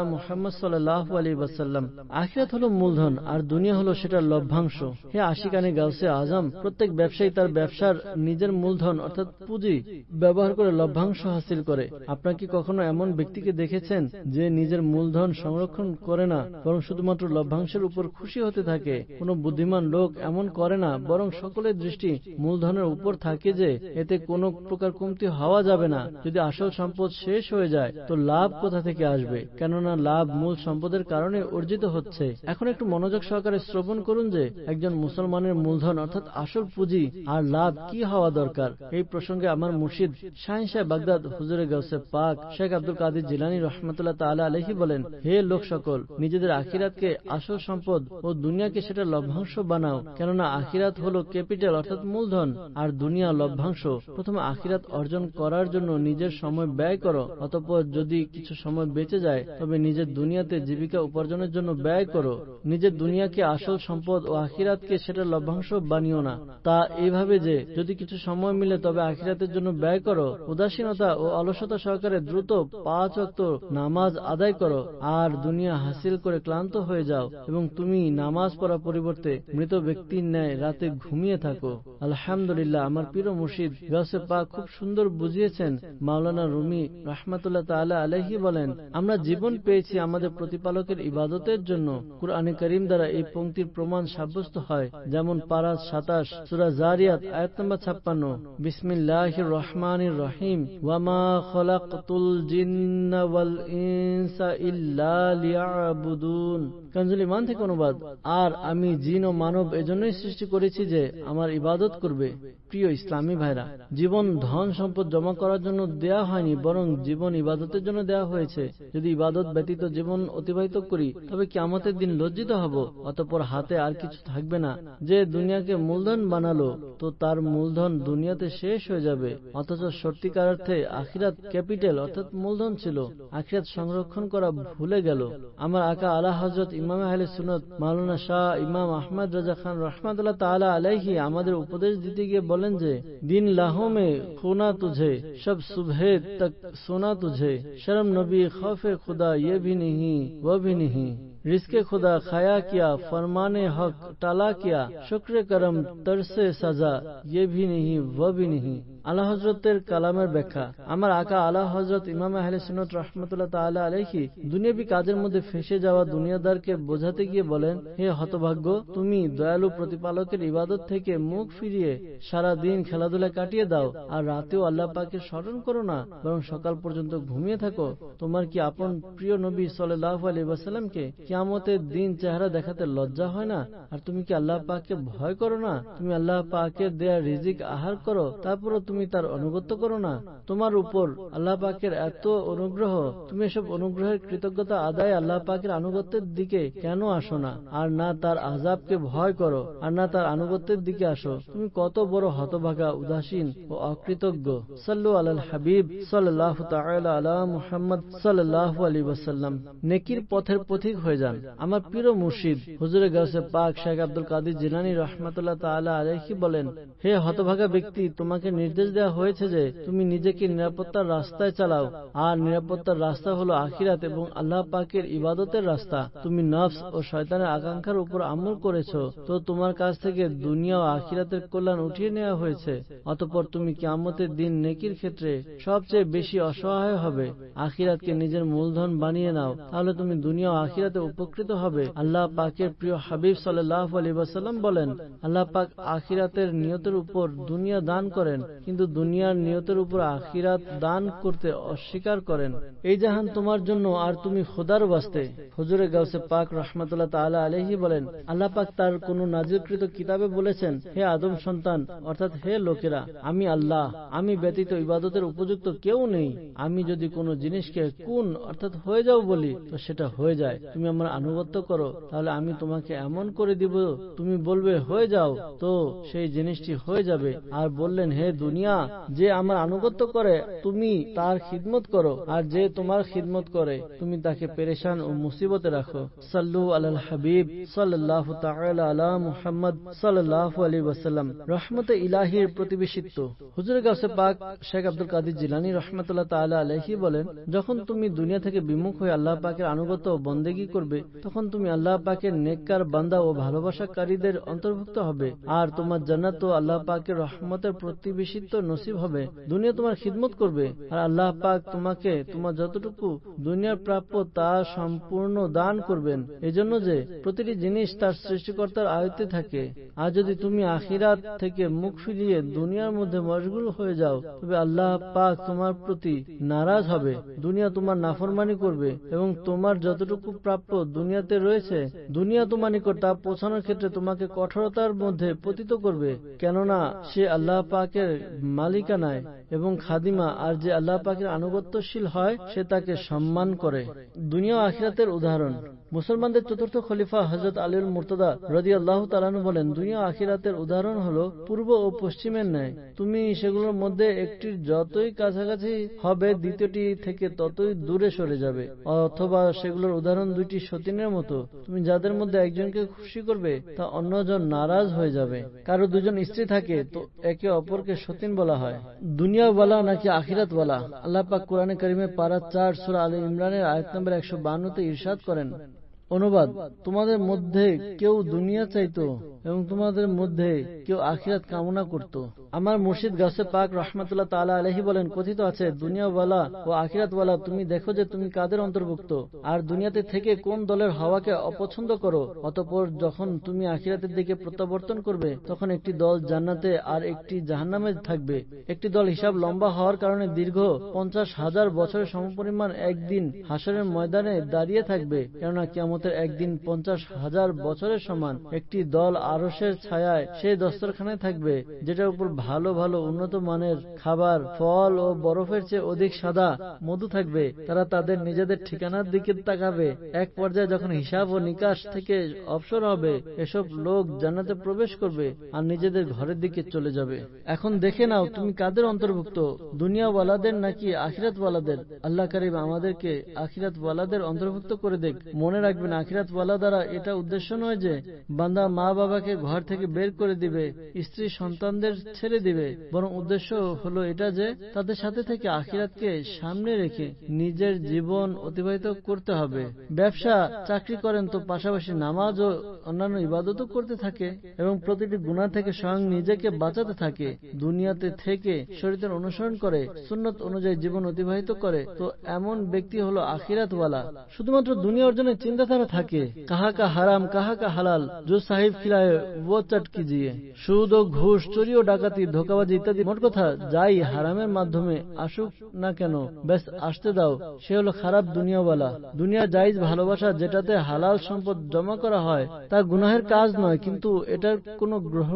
মুহাম্মদ সাল্লাল্লাহু আলাইহি ওয়াসাল্লাম, আখিরাত হলো মূলধন আর দুনিয়া হলো সেটার লভ্যাংশ। হে আশিকানে গাউসে আজম, প্রত্যেক ব্যবসায়ী তার ব্যবসার নিজের মূলধন অর্থাৎ পুঁজি ব্যবহার করে লভ্যাংশ হাসিল করে। আপনার কি কখনো এমন ব্যক্তিকে দেখেছেন যে নিজের মূলধন সংরক্ষণ করে না, বরং শুধুমাত্র লভ্যাংশের উপর খুশি হতে থাকে? কোনো বুদ্ধিমান লোক এমন করে না, বরং সকলের দৃষ্টি মূলধনের উপর থাকে যে এতে কোনো প্রকার কমতি হওয়া যাবে না। যদি আসল সম্পদ শেষ হয়ে যায় তো লাভ কোথা থেকে আসবে? কেননা লাভ মূল সম্পদের কারণে অর্জিত হচ্ছে। এখন একটু মনোযোগ সহকারে শ্রবণ করুন যে একজন মুসলমানের মূলধন অর্থাৎ আসল পুঁজি আর লাভ কি হওয়া দরকার। এই প্রসঙ্গে আমার মুর্শিদ শাহিন শাহ বাগদাদ হুজুরে গাউসে পাক শেখ আব্দুল কাদের জিলানী রহমতুল্লাহ তাআলা আলাইহি বলেন, হে লোক সকল, নিজেদের আখিরাতকে আসল সম্পদ ও দুনিয়াকে সেটা লভ্যাংশ বানাও। কেননা আখিরাত হলো ক্যাপিটাল অর্থাৎ মূলধন আর দুনিয়া লভ্যাংশ। প্রথমে আখিরাত অর্জন করার জন্য নিজের সময় ব্যয় করো, অতঃপর যদি কিছু সময় বেঁচে যায় তবে নিজের দুনিয়াতে জীবিকা উপার্জনের জন্য ব্যয় করো। নিজের দুনিয়াকে আসল সম্পদ ও আখিরাতকে সেটা লভ্যাংশ বানিও না। তা এইভাবে যে যদি কিছু সময় মিলে তবে আখিরাতের জন্য ব্যয় করো। উদাসীনতা ও অলসতা সহকারে দ্রুত 5 ওয়াক্ত নামাজ আদায় করো আর দুনিয়া হাসিল করে ক্লান্ত হয়ে যাও এবং তুমি নামাজ পড়ার পরিবর্তে মৃত ব্যক্তির ন্যায় রাতে ঘুমিয়ে থাকো। আলহামদুলিল্লাহ, আমার প্রিয় মুর্শিদ গাউসে পাক খুব সুন্দর বুঝিয়েছেন। মাওলানা রুমি রাহমাতুল্লাহ তাআলা আলাইহি বলেন, আমরা জীবন পেয়েছি আমাদের প্রতিপালকের ইবাদতের জন্য। কুরআনে কারীম দ্বারা এই পংক্তির প্রমাণ সাব্যস্ত হয়, যেমন পারা 27 সূরা জারিয়াত আয়াত নম্বর 56, বিসমিল্লাহির রহমানির রহিম, ওয়া মা খালাকতুল জিন্না ওয়াল ইনসা ইল্লা লিয়াবুদুন। কানজুল ঈমান থেকে অনুবাদ, আর আমি জিন ও মানব এজন্যই সৃষ্টি করেছি যে আমার ইবাদত করবে। প্রিয় ইসলামী ভাইরা, জীবন ধন সম্পদ জমা করার জন্য দেয়া হয়নি, বরং জীবন ইবাদতের জন্য দেয়া হয়েছে। যদি ইবাদত ব্যতীত জীবন অতিবাহিত করি তবে কিয়ামতের দিন লজ্জিত হব। অতঃপর হাতে আর কিছু থাকবে না। যে দুনিয়াকে মূলধন বানালো তো তার মূলধন দুনিয়াতে শেষ হয়ে যাবে, অথচ সত্যিকার অর্থে আখিরাত ক্যাপিটাল অর্থাৎ মূলধন ছিল। আখিরাত সংরক্ষণ করা ভুলে গেল। আমার আকা আলা হযরত ইমাম আহলে সুন্নাত মাওলানা শাহ ইমাম আহমদ রাজা খান রাহমাতুল্লাহ তাআলা আলাইহি আমাদের উপদেশ দিতে গিয়ে বলেন যে দিন লাহোं में खोना तुझे, शब सुबह तक सोना तुझे, शर्म नबी खौफे खुदा ये भी नहीं वो भी नहीं, रिस्के खुदा खाया किया, फरमाने हक टाला किया, शुक्र करम तरसे सजा ये भी नहीं वो भी नहीं। আলা হযরতের কালামের ব্যাখ্যা। আমার আকা আলা হযরত ইমাম আহলে সুন্নাত রাহমাতুল্লাহ তাআলা আলাইহি দুনিয়াবি কাজের মধ্যে ফেঁসে যাওয়া দুনিয়াদারকে বোঝাতে গিয়ে বলেন, হে হতভাগ্য, তুমি দয়ালু প্রতিপালকের ইবাদত থেকে মুখ ফিরিয়ে সারা দিন খেলাধুলা কাটিয়ে দাও আর রাতেও আল্লাহ পাকের স্মরণ করো না, বরং সকাল পর্যন্ত ঘুমিয়ে থাকো। তোমার কি আপন প্রিয় নবী সাল্লাল্লাহু আলাইহি ওয়াসাল্লামকে কিয়ামতের দিন চেহারা দেখাতে লজ্জা হয় না? আর তুমি কি আল্লাহ পাককে ভয় করো না? তুমি আল্লাহ পাকের দেয়া রিজিক আহার করো, তারপরও তুমি তার অনুগত্য করো না। তোমার উপর আল্লাহ পাকের এত অনুগ্রহ, তুমি এসব অনুগ্রহের কৃতজ্ঞতা আদায় আল্লাহ পাকের আনুগত্যের দিকে কেন আসো না? আর না তার আযাবকে ভয় করো আর না তার আনুগত্যের দিকে আসো। তুমি কত বড় হতভাগা, উদাসীন ও অকৃতজ্ঞ। সাল্লু আলাল হাবিব সাল্লাল্লাহু তাআলা আলা মুহাম্মদ সাল্লাল্লাহু আলাইহি ওয়াসাল্লাম। নেকির পথের পথিক হয়ে যান। আমার প্রিয় মুর্শিদ হুজুরে গাউসে পাক শেখ আব্দুল কাদের জিলানী রাহমাতুল্লাহ তাআলা আলাইহি বলেন, হে হতভাগা ব্যক্তি, তোমাকে নির্দেশ দেওয়া হয়েছে যে তুমি নিজেকে নিরাপত্তার রাস্তায় চালাও, আর নিরাপত্তার রাস্তা হলো আখিরাত এবং আল্লাহ পাকের ইবাদতের রাস্তা। তুমি নফস ও শয়তানের আকাঙ্ক্ষার উপর আমল করেছো, তো তোমার কাছ থেকে দুনিয়া ও আখিরাতের কল্যাণ উঠিয়ে নেওয়া হয়েছে। অতঃপর তুমি কিয়ামতের দিন নেকির ক্ষেত্রে সবচেয়ে বেশি অসহায় হবে। আখিরাতকে নিজের মূলধন বানিয়ে নাও, তাহলে তুমি দুনিয়া ও আখিরাতে উপকৃত হবে। আল্লাহ পাকের প্রিয় হাবিব সাল্লাল্লাহু আলাইহি ওয়াসাল্লাম বলেন, আল্লাহ পাক আখিরাতের নিয়তের উপর দুনিয়া দান করেন, কিন্তু দুনিয়ার নিয়তের উপর আখিরাত দান করতে অস্বীকার করেন। এই জাহান তোমার জন্য আর তুমি খোদার ওয়াস্তে। হুজুরে গাউসে পাক রাহমাতুল্লাহ তাআলা আলাইহি বলেন, আল্লাহ পাক তার কোন নাজিলকৃত কিতাবে বলেছেন, হে আদম সন্তান অর্থাৎ হে লোকেরা, আমি আল্লাহ, আমি ব্যতীত ইবাদতের উপযুক্ত কেউ নেই। আমি যদি কোনো জিনিসকে কুন অর্থাৎ হয়ে যাও বলি তো সেটা হয়ে যায়। তুমি আমার আনুগত্য করো তাহলে আমি তোমাকে এমন করে দিব তুমি বলবে হয়ে যাও, তো সেই জিনিসটি হয়ে যাবে। আর বললেন, হে দুনিয়া, যে আমার আনুগত্য করে তুমি তার খিদমত করো, আর যে তোমার খিদমত করে তুমি তাকে পেরেশান ও মুসিবতে রাখো। সাল্লু আলাল হাবিব সাল্লাল্লাহু তাআলা আলা মুহাম্মদ সাল্লাল্লাহু আলাইহি ওয়াসাল্লাম। রহমতে ইলাহির প্রতিবেশিত্ব। হুজুর গাউসে পাক শেখ আব্দুল কাদির জিলানী রাহমাতুল্লাহ তাআলা আলাইহি বলেন, যখন তুমি দুনিয়া থেকে বিমুখ হয়ে আল্লাহ পাকের আনুগত্য ও বন্দেগী করবে, তখন তুমি আল্লাহ পাকের নেককার বান্দা ও ভালোবাসাকারীদের অন্তর্ভুক্ত হবে, আর তোমার জান্নাত ও আল্লাহ পাকের রহমতের প্রতিবেশিত্ব নসিব হবে। দুনিয়া তোমার খিদমত করবে, আর আল্লাহ পাক তোমাকে তোমার যতটুকু দুনিয়ার প্রাপ্য তা সম্পূর্ণ দান করবেন, এজন্য যে প্রতিটি জিনিস তার সৃষ্টিকর্তার আয়ত্তে থাকে। আর যদি তুমি আখিরাত থেকে মুখ ফিরিয়ে দুনিয়ার মধ্যে মশগুল হয়ে যাও, তবে আল্লাহ পাক তোমার প্রতি নারাজ হবে, দুনিয়া তোমার নাফরমানি করবে এবং তোমার যতটুকু প্রাপ্য দুনিয়াতে রয়েছে দুনিয়া তোমার নিকট তা পৌঁছানোর ক্ষেত্রে তোমাকে কঠোরতার মধ্যে পতিত করবে, কেননা সে আল্লাহ পাকের মালিকানায় এবং খাদিমা, আর যে আল্লাহ পাকের আনুগত্যশীল হয় সে তাকে সম্মান করে। দুনিয়া ও আখিরাতের উদাহরণ। মুসলমানদের চতুর্থ খলিফা হযরত আলীউল মুর্তদা রাদিয়াল্লাহু তাআলা আনহু বলেন, দুনিয়া আখিরাতের উদাহরণ হলো পূর্ব ও পশ্চিমের ন্যায়। তুমি সেগুলোর মধ্যে একটির যতই কাছাকাছি হবে দ্বিতীয়টি থেকে ততই দূরে সরে যাবে, অথবা সেগুলোর উদাহরণ দুইটি সতীনের মতো। তুমি যাদের মধ্যে একজনকে খুশি করবে তা অন্যজন নারাজ হয়ে যাবে। কারো দুজন স্ত্রী থাকে তো একে অপরকে সতীন বলা হয়। দুনিয়া ওয়ালা নাকি আখিরাত ওয়ালা? আল্লাহ পাক কোরআনে কারিমে পারা 4 সূরা আলে ইমরানের আয়াত নম্বর 152 ইরশাদ করেন, অনুবাদ, তোমাদের মধ্যে কেউ দুনিয়া চাইতো এবং তোমাদের মধ্যে কেউ আখিরাত কামনা করত। আমার মুর্শিদ গাউসে পাক রাহমাতুল্লাহ তাআলা আলাইহি বলেন, কথিত আছে, দুনিয়াওয়ালা ও আখিরাতওয়ালা তুমি দেখো যে তুমি কাদের অন্তর্ভুক্ত, আর দুনিয়াতে থেকে কোন দলের হাওয়াকে অপছন্দ করো। অতঃপর যখন তুমি আখিরাতের দিকে প্রত্যাবর্তন করবে, তখন একটি দল জান্নাতে আর একটি জাহান্নামে থাকবে। একটি দল হিসাব লম্বা হওয়ার কারণে দীর্ঘ 50,000 বছরের সমপরিমাণ একদিন হাসরের ময়দানে দাঁড়িয়ে থাকবে, কেননা কিয়ামতের একদিন 50,000 বছরের সমান। একটি দল আরশের ছায়ায় সেই দস্তরখানায় থাকবে যেটার উপর ভালো ভালো উন্নত মানের খাবার, ফল ও বরফের চেয়ে অধিক সাদা মধু থাকবে। তারা তাদের নিজেদের ঠিকানার দিকে তাকাবে। এক পর্যায়ে যখন হিসাব ও নিকাশ থেকে অবসর হবে, এসব লোক জান্নাতে প্রবেশ করবে আর নিজেদের ঘরের দিকে চলে যাবে। এখন দেখে নাও তুমি কাদের অন্তর্ভুক্ত, দুনিয়া ওয়ালাদের নাকি আখিরাত ওয়ালাদের? আল্লাহ কারীম আমাদেরকে আখিরাত ওয়ালাদের অন্তর্ভুক্ত করে দেখ। মনে রাখবেন, আখিরাত ওয়ালা দ্বারা এটা উদ্দেশ্য নয় যে বান্দা মা বাবাকে ঘর থেকে বের করে দিবে, স্ত্রী সন্তানদের ছেড়ে দিবে, বরং উদ্দেশ্য হলো এটা যে তাদের সাথে থেকে আখিরাতকে সামনে রেখে নিজের জীবন অতিবাহিত করতে হবে। ব্যবসা চাকরি করেন তো পাশাপাশি নামাজ ও অন্যান্য ইবাদতও করতে থাকে এবং প্রতিটি গুনাহ থেকে স্বয়ং নিজেকে বাঁচাতে থাকে। দুনিয়াতে থেকে শরীয়তের অনুসরণ করে সুন্নত অনুযায়ী জীবন অতিবাহিত করে, তো এমন ব্যক্তি হলো আখিরাত ওয়ালা। শুধুমাত্র দুনিয়া অর্জনের চিন্তাধারা থাকে, কাহা কা হারাম কাহা কা হালাল, जो साहिब खिलाए वो चट कीजिए। সুদ ও ঘুষ, চুরি ও ডাকাতি, ধোঁকাবাজি ইত্যাদি, মোট কথা যাই হারামের মাধ্যমে আসুক না কেন, ব্যাস আসতে দাও, সে হলো খারাপ দুনিয়াওয়ালা। দুনিয়া জায়েজ ভালোবাসা, যেটাতে হালাল সম্পদ জমা করা হয়, তা গুনাহের কাজ নয়, কিন্তু এটার কোনো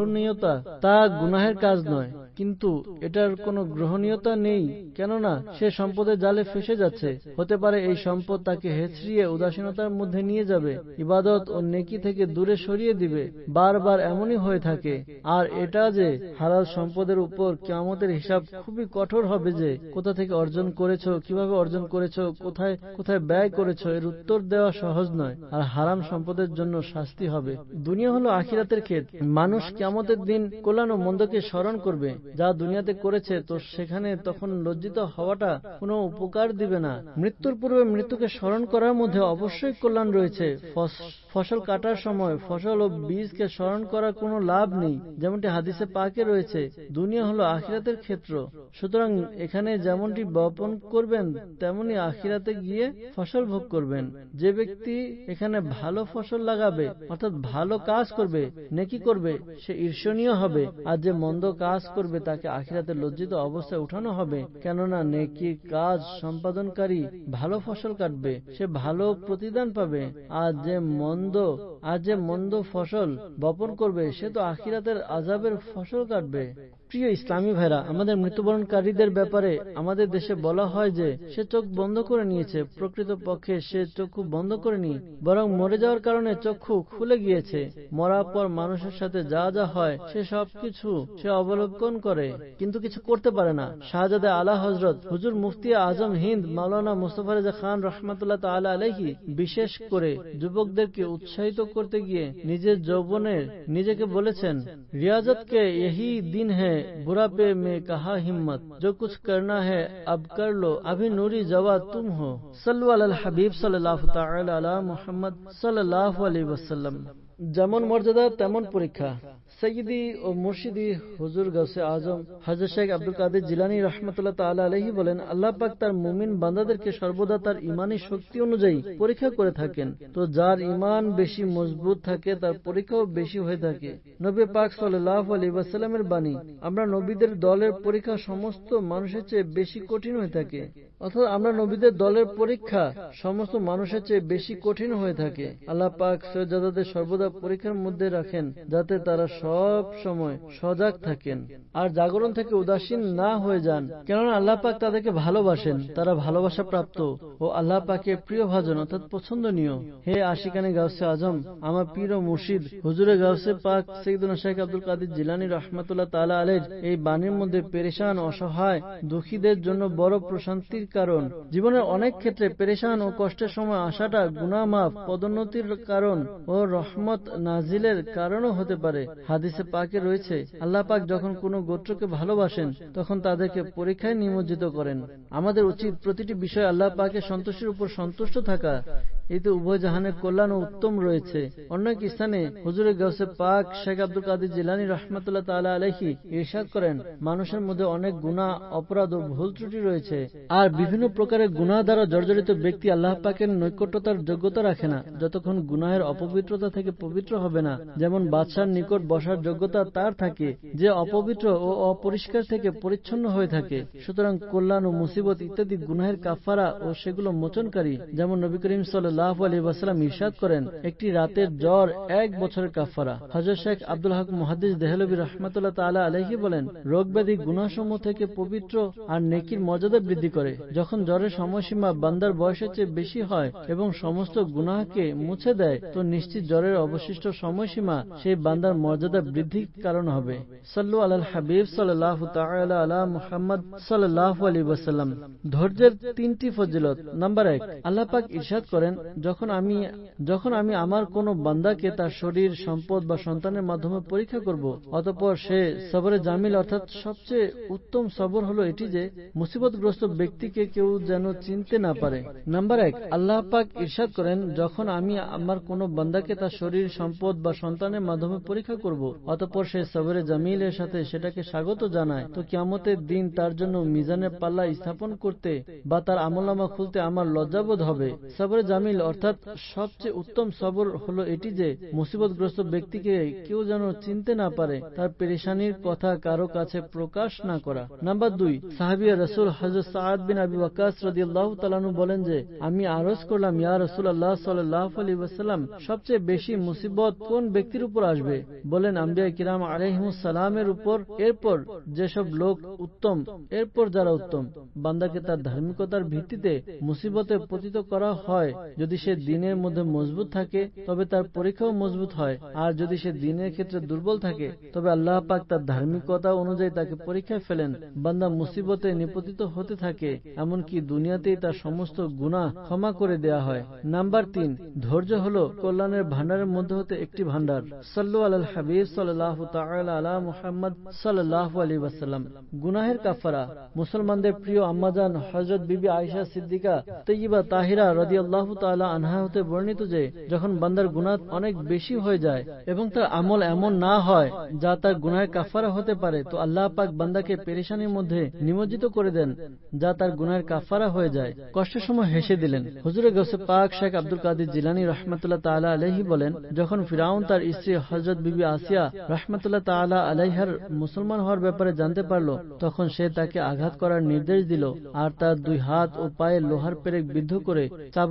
গ্রহণীয়তা নেই, কেননা সে সম্পদের জালে ফেসে যাচ্ছে। হতে পারে এই সম্পদ তাকে হেঁচড়িয়ে উদাসীনতার মধ্যে নিয়ে যাবে, ইবাদত ও নেকি থেকে দূরে সরিয়ে দিবে। বারবার এমনই হয়ে থাকে। আর এটা যে হালাল সম্পদের উপর কিয়ামতের হিসাব খুবই কঠোর হবে, যে কোথা থেকে অর্জন করেছো, কিভাবে অর্জন করেছো, কোথায় কোথায় ব্যয় করেছো, এর উত্তর দেওয়া সহজ নয়। আর হারাম সম্পদের জন্য শাস্তি হবে। দুনিয়া হলো আখিরাতের ক্ষেত। মানুষ কিয়ামতের দিন কল্যাণ ও মন্দকে স্মরণ করবে, যা দুনিয়াতে করেছে, তো সেখানে তখন লজ্জিত হওয়াটা কোনো উপকার দিবে না। মৃত্যুর পূর্বে মৃত্যুকে স্মরণ করার মধ্যে অবশ্যই কল্যাণ রয়েছে। ফসল কাটার সময় ফসল ও বীজকে স্মরণ করার কোনো লাভ নেই, যেমনটি হাদিসে পাকে রয়েছে। দুনিয়া হলো আখিরাতের ক্ষেত্র, সুতরাং এখানে যেমনটি বপন করবেন তেমনি আখিরাতে গিয়ে ফসল ভোগ করবেন। যে ব্যক্তি এখানে ভালো ফসল লাগাবে, অর্থাৎ ভালো কাজ করবে, নেকি করবে, সে ঈর্ষণীয় হবে। আর যে মন্দ কাজ করবে তাকে আখিরাতে লজ্জিত অবস্থায় উঠানো হবে, কেননা নেকি কাজ সম্পাদনকারী ভালো ফসল কাটবে, সে ভালো প্রতিদান পাবে। আর যে মন্দ ফসল বপন করবে, সে তো আখিরাতের আযাবের ফসল কাটবে। প্রিয় ইসলামী ভাইরা, আমাদের মৃত্যুবরণকারীদের ব্যাপারে আমাদের দেশে বলা হয় যে সে চোখ বন্ধ করে নিয়েছে। প্রকৃতপক্ষে সে চক্ষু বন্ধ করেনি, বরং মরে যাওয়ার কারণে চক্ষু খুলে গিয়েছে। মরার পর মানুষের সাথে যা যা হয় সে সবকিছু সে অবলোকন করে, কিন্তু কিছু করতে পারে না। শাহজাদা আলা হযরত হুজুর মুফতি আজম হিন্দ মাওলানা মুস্তাফা রেজা খান রহমাতুল্লাহ তাআলা আলাইহি বিশেষ করে যুবকদেরকে উৎসাহিত করতে গিয়ে নিজের যৌবনের নিজেকে বলেছেন, রিয়াজত কে यही दिन है, बुढ़ापे में कहा हिम्मत, जो कुछ करना है अब कर लो, अभी नूरी जवा तुम हो। सल्लु अलल हबीब सल्लल्लाहु ताला अला मुहम्मद सल्लल्लाहु अलैहि वसल्लम। যেমন মর্যাদা তেমন পরীক্ষা। সৈয়দি ও মুর্শিদি হুজুর গাউসে আজম হযরত শেখ আব্দুল কাদের জিলানী রাহমাতুল্লাহ তাআলা আলাইহি বলেন, আল্লাহ পাক তার মুমিন বান্দাদেরকে সর্বদা তার ঈমানী শক্তি অনুযায়ী পরীক্ষা করে থাকেন। তো যার ঈমান বেশি মজবুত থাকে তার পরীক্ষাও বেশি হয়ে থাকে। নবী পাক সাল্লাল্লাহু আলাইহি ওয়াসাল্লামের বাণী, আমরা নবীদের দলের পরীক্ষা সমস্ত মানুষের চেয়ে বেশি কঠিন হয়ে থাকে। অর্থাৎ আমরা নবীদের দলের পরীক্ষা সমস্ত মানুষের চেয়ে বেশি কঠিন হয়ে থাকে। আল্লাহ পাক সৈয়দদের সর্বদা পরীক্ষার মধ্যে রাখেন যাতে তারা সব সময় সজাগ থাকেন আর জাগরণ থেকে উদাসীন না হয়ে যান, কেননা আল্লাহ পাক তাদেরকে ভালোবাসেন, তারা ভালোবাসা প্রাপ্ত ও আল্লাহ পাকের প্রিয় ভাজন অর্থাৎ পছন্দনীয়। হে আশিকানে গাউসে আজম, আমার পীর ও মুর্শিদ হুজুরে গাউসে পাক সৈয়দনা শেখ আব্দুল কাদের জিলানী রাহমাতুল্লাহ তাআলা আলাইহি এই বাণীর মধ্যে পেরেশান অসহায় দুঃখীদের জন্য বড় প্রশান্তির কারণ। জীবনের অনেক ক্ষেত্রে পেরেশান ও কষ্টের সময় আসাটা গুনাহ মাফ, পদোন্নতির কারণ ও রহমত নাজিলের কারণও হতে পারে। হাদিসে পাকে রয়েছে, আল্লাহ পাক যখন কোনো গোত্রকে ভালোবাসেন তখন তাদেরকে পরীক্ষায় নিমজ্জিত করেন। আমাদের উচিত প্রতিটি বিষয়ে আল্লাহ পাকের সন্তুষ্টির উপর সন্তুষ্ট থাকা। এতে উভয় জাহানের কল্যাণ ও উত্তম রয়েছে। অন্য এক স্থানে হুজুরে গাউসে পাক শেখ আব্দুল কাদের জিলানী রাহমাতুল্লাহ তাআলা আলাইহি ইরশাদ করেন, মানুষের মধ্যে অনেক গুনাহ, অপরাধ ও ভুল ত্রুটি রয়েছে, আর বিভিন্ন প্রকারের গুনাহ দ্বারা জর্জরিত ব্যক্তি আল্লাহ পাকের নৈকট্যতার যোগ্যতা রাখে না যতক্ষণ গুনাহের অপবিত্রতা থেকে পবিত্র হবে না। যেমন বাদশার নিকট বসার যোগ্যতা তার থাকে যে অপবিত্র ও অপরিষ্কার থেকে পরিচ্ছন্ন হয়ে থাকে। সুতরাং কল্যাণ ও মুসিবত ইত্যাদি গুনাহের কাফারা ও সেগুলো মোচনকারী। যেমন নবী করিম সাল্লাল্লাহু আলাইহি ওয়াসাল্লাম ইরশাদ করেন, একটি রাতের জ্বর 1 বছরের কাফারা। হযরত শেখ আব্দুল হক মুহাদ্দিস দেহলভী রাহমাতুল্লাহ তাআলা আলাইহি বলেন, রোগ ব্যাধি গুনাহসমূহ থেকে পবিত্র আর নেকির মর্যাদা বৃদ্ধি করে। যখন জ্বরের সময়সীমা বান্দার বয়সের চেয়ে বেশি হয় এবং সমস্ত গুনাহকে মুছে দেয়, তো নিশ্চিত জ্বরের অবশিষ্ট সময়সীমা সেই বান্দার মর্যাদা বৃদ্ধির কারণ হবে। সাল্লু আলাল হাবিব সাল্লাল্লাহু তাআলা আলা মুহাম্মদ সাল্লাল্লাহু আলাইহি ওয়াসাল্লাম। ধৈর্যের 3টি ফজিলত। নাম্বার 1, আল্লাহ পাক ইরশাদ করেন, যখন আমি আমার কোন বান্দাকে তার শরীর, সম্পদ বা সন্তানের মাধ্যমে পরীক্ষা করব, অতঃপর সে সবরে জামিল অর্থাৎ সবচেয়ে উত্তম সবর হলো এটি যে মুসিবতগ্রস্ত ব্যক্তিকে কেউ যেন চিনতে না পারে। নাম্বার 1, আল্লাহ পাক ইরশাদ করেন, যখন আমি আমার কোন বান্দাকে তার শরীর, সম্পদ বা সন্তানের মাধ্যমে পরীক্ষা করব, অতঃপর সে সবরে জামিলের সাথে সেটাকে স্বাগত জানায়, তো কিয়ামতের দিন তার জন্য মিজানের পাল্লা স্থাপন করতে বা তার আমলনামা খুলতে আমার লজ্জাবোধ হবে। সবরে জামিল অর্থাৎ সবচেয়ে উত্তম সবর হলো এটি যে মুসিবতগ্রস্ত ব্যক্তিকে কেউ যেন চিনতে না পারে, তার পেরেশানির কথা কারো কাছে প্রকাশ না করা। নাম্বার 2, সাহাবী রাসূল হযরত সাদ বিন আবি ওয়াক্কাস রাদিয়াল্লাহু তাআলা আনহু বলেন যে, আমি আরজ করলাম, ইয়া রাসূলুল্লাহ সাল্লাল্লাহু আলাইহি ওয়াসাল্লাম, সবচেয়ে বেশি মুসিবত কোন ব্যক্তির উপর আসবে? বলেন, আম্বিয়া কিরাম আলাইহিমুস সালামের উপর, এরপর যেসব লোক উত্তম, এরপর যারা উত্তম। বান্দাকে তার ধার্মিকতার ভিত্তিতে মুসিবতে পতিত করা হয়। যদি সে দ্বীনের মধ্যে মজবুত থাকে তবে তার পরীক্ষাও মজবুত হয়, আর যদি সে দ্বীনের ক্ষেত্রে দুর্বল থাকে তবে আল্লাহ পাক তার ধার্মিকতা অনুযায়ী তাকে পরীক্ষায় ফেলেন। বান্দা মুসিবতে নিপতিত হতে থাকে, এমনকি দুনিয়াতেই তার সমস্ত গুনাহ ক্ষমা করে দেয়া হয়। নাম্বার 3, ধৈর্য হলো কল্যাণের ভান্ডারের মধ্যে হতে একটি ভান্ডার। সাল্লু আলাল হাবিব সাল্লাল্লাহু তাআলা আলা মুহাম্মদ সাল্লাল্লাহু আলাইহি ওয়াসাল্লাম। গুনাহের কাফারা। মুসলমানদের প্রিয় আম্মাজান হযরত বিবি আয়েশা সিদ্দিকা তাইয়্যিবা তাহিরা রাদিয়াল্লাহু তাআলা আনহা হতে বর্ণিত যে, যখন বান্দার গুনাহ অনেক বেশি হয়ে যায় এবং তার আমল এমন না হয় যা তার গুনাহের কাফারা হতে পারে, তো আল্লাহ পাক বান্দাকে পেরেশানির মধ্যে নিমজ্জিত করে দেন যা তার গুনাহের কাফারা হয়ে যায়। কষ্টের সময় হেসে দিলেন। হুজুরে গাউসে পাক শেখ আব্দুল কাদের জিলানী রাহমাতুল্লাহ তাআলা আলাইহি বলেন, যখন ফিরাউন তার স্ত্রী হযরত বিবি আসিয়া রাহমাতুল্লাহ তাআলা আলাইহার মুসলমান হওয়ার ব্যাপারে জানতে পারল, তখন সে তাকে আঘাত করার নির্দেশ দিল আর তার 2 হাত ও পায়ে লোহার পেরেক বিদ্ধ করে চাবুক দিয়ে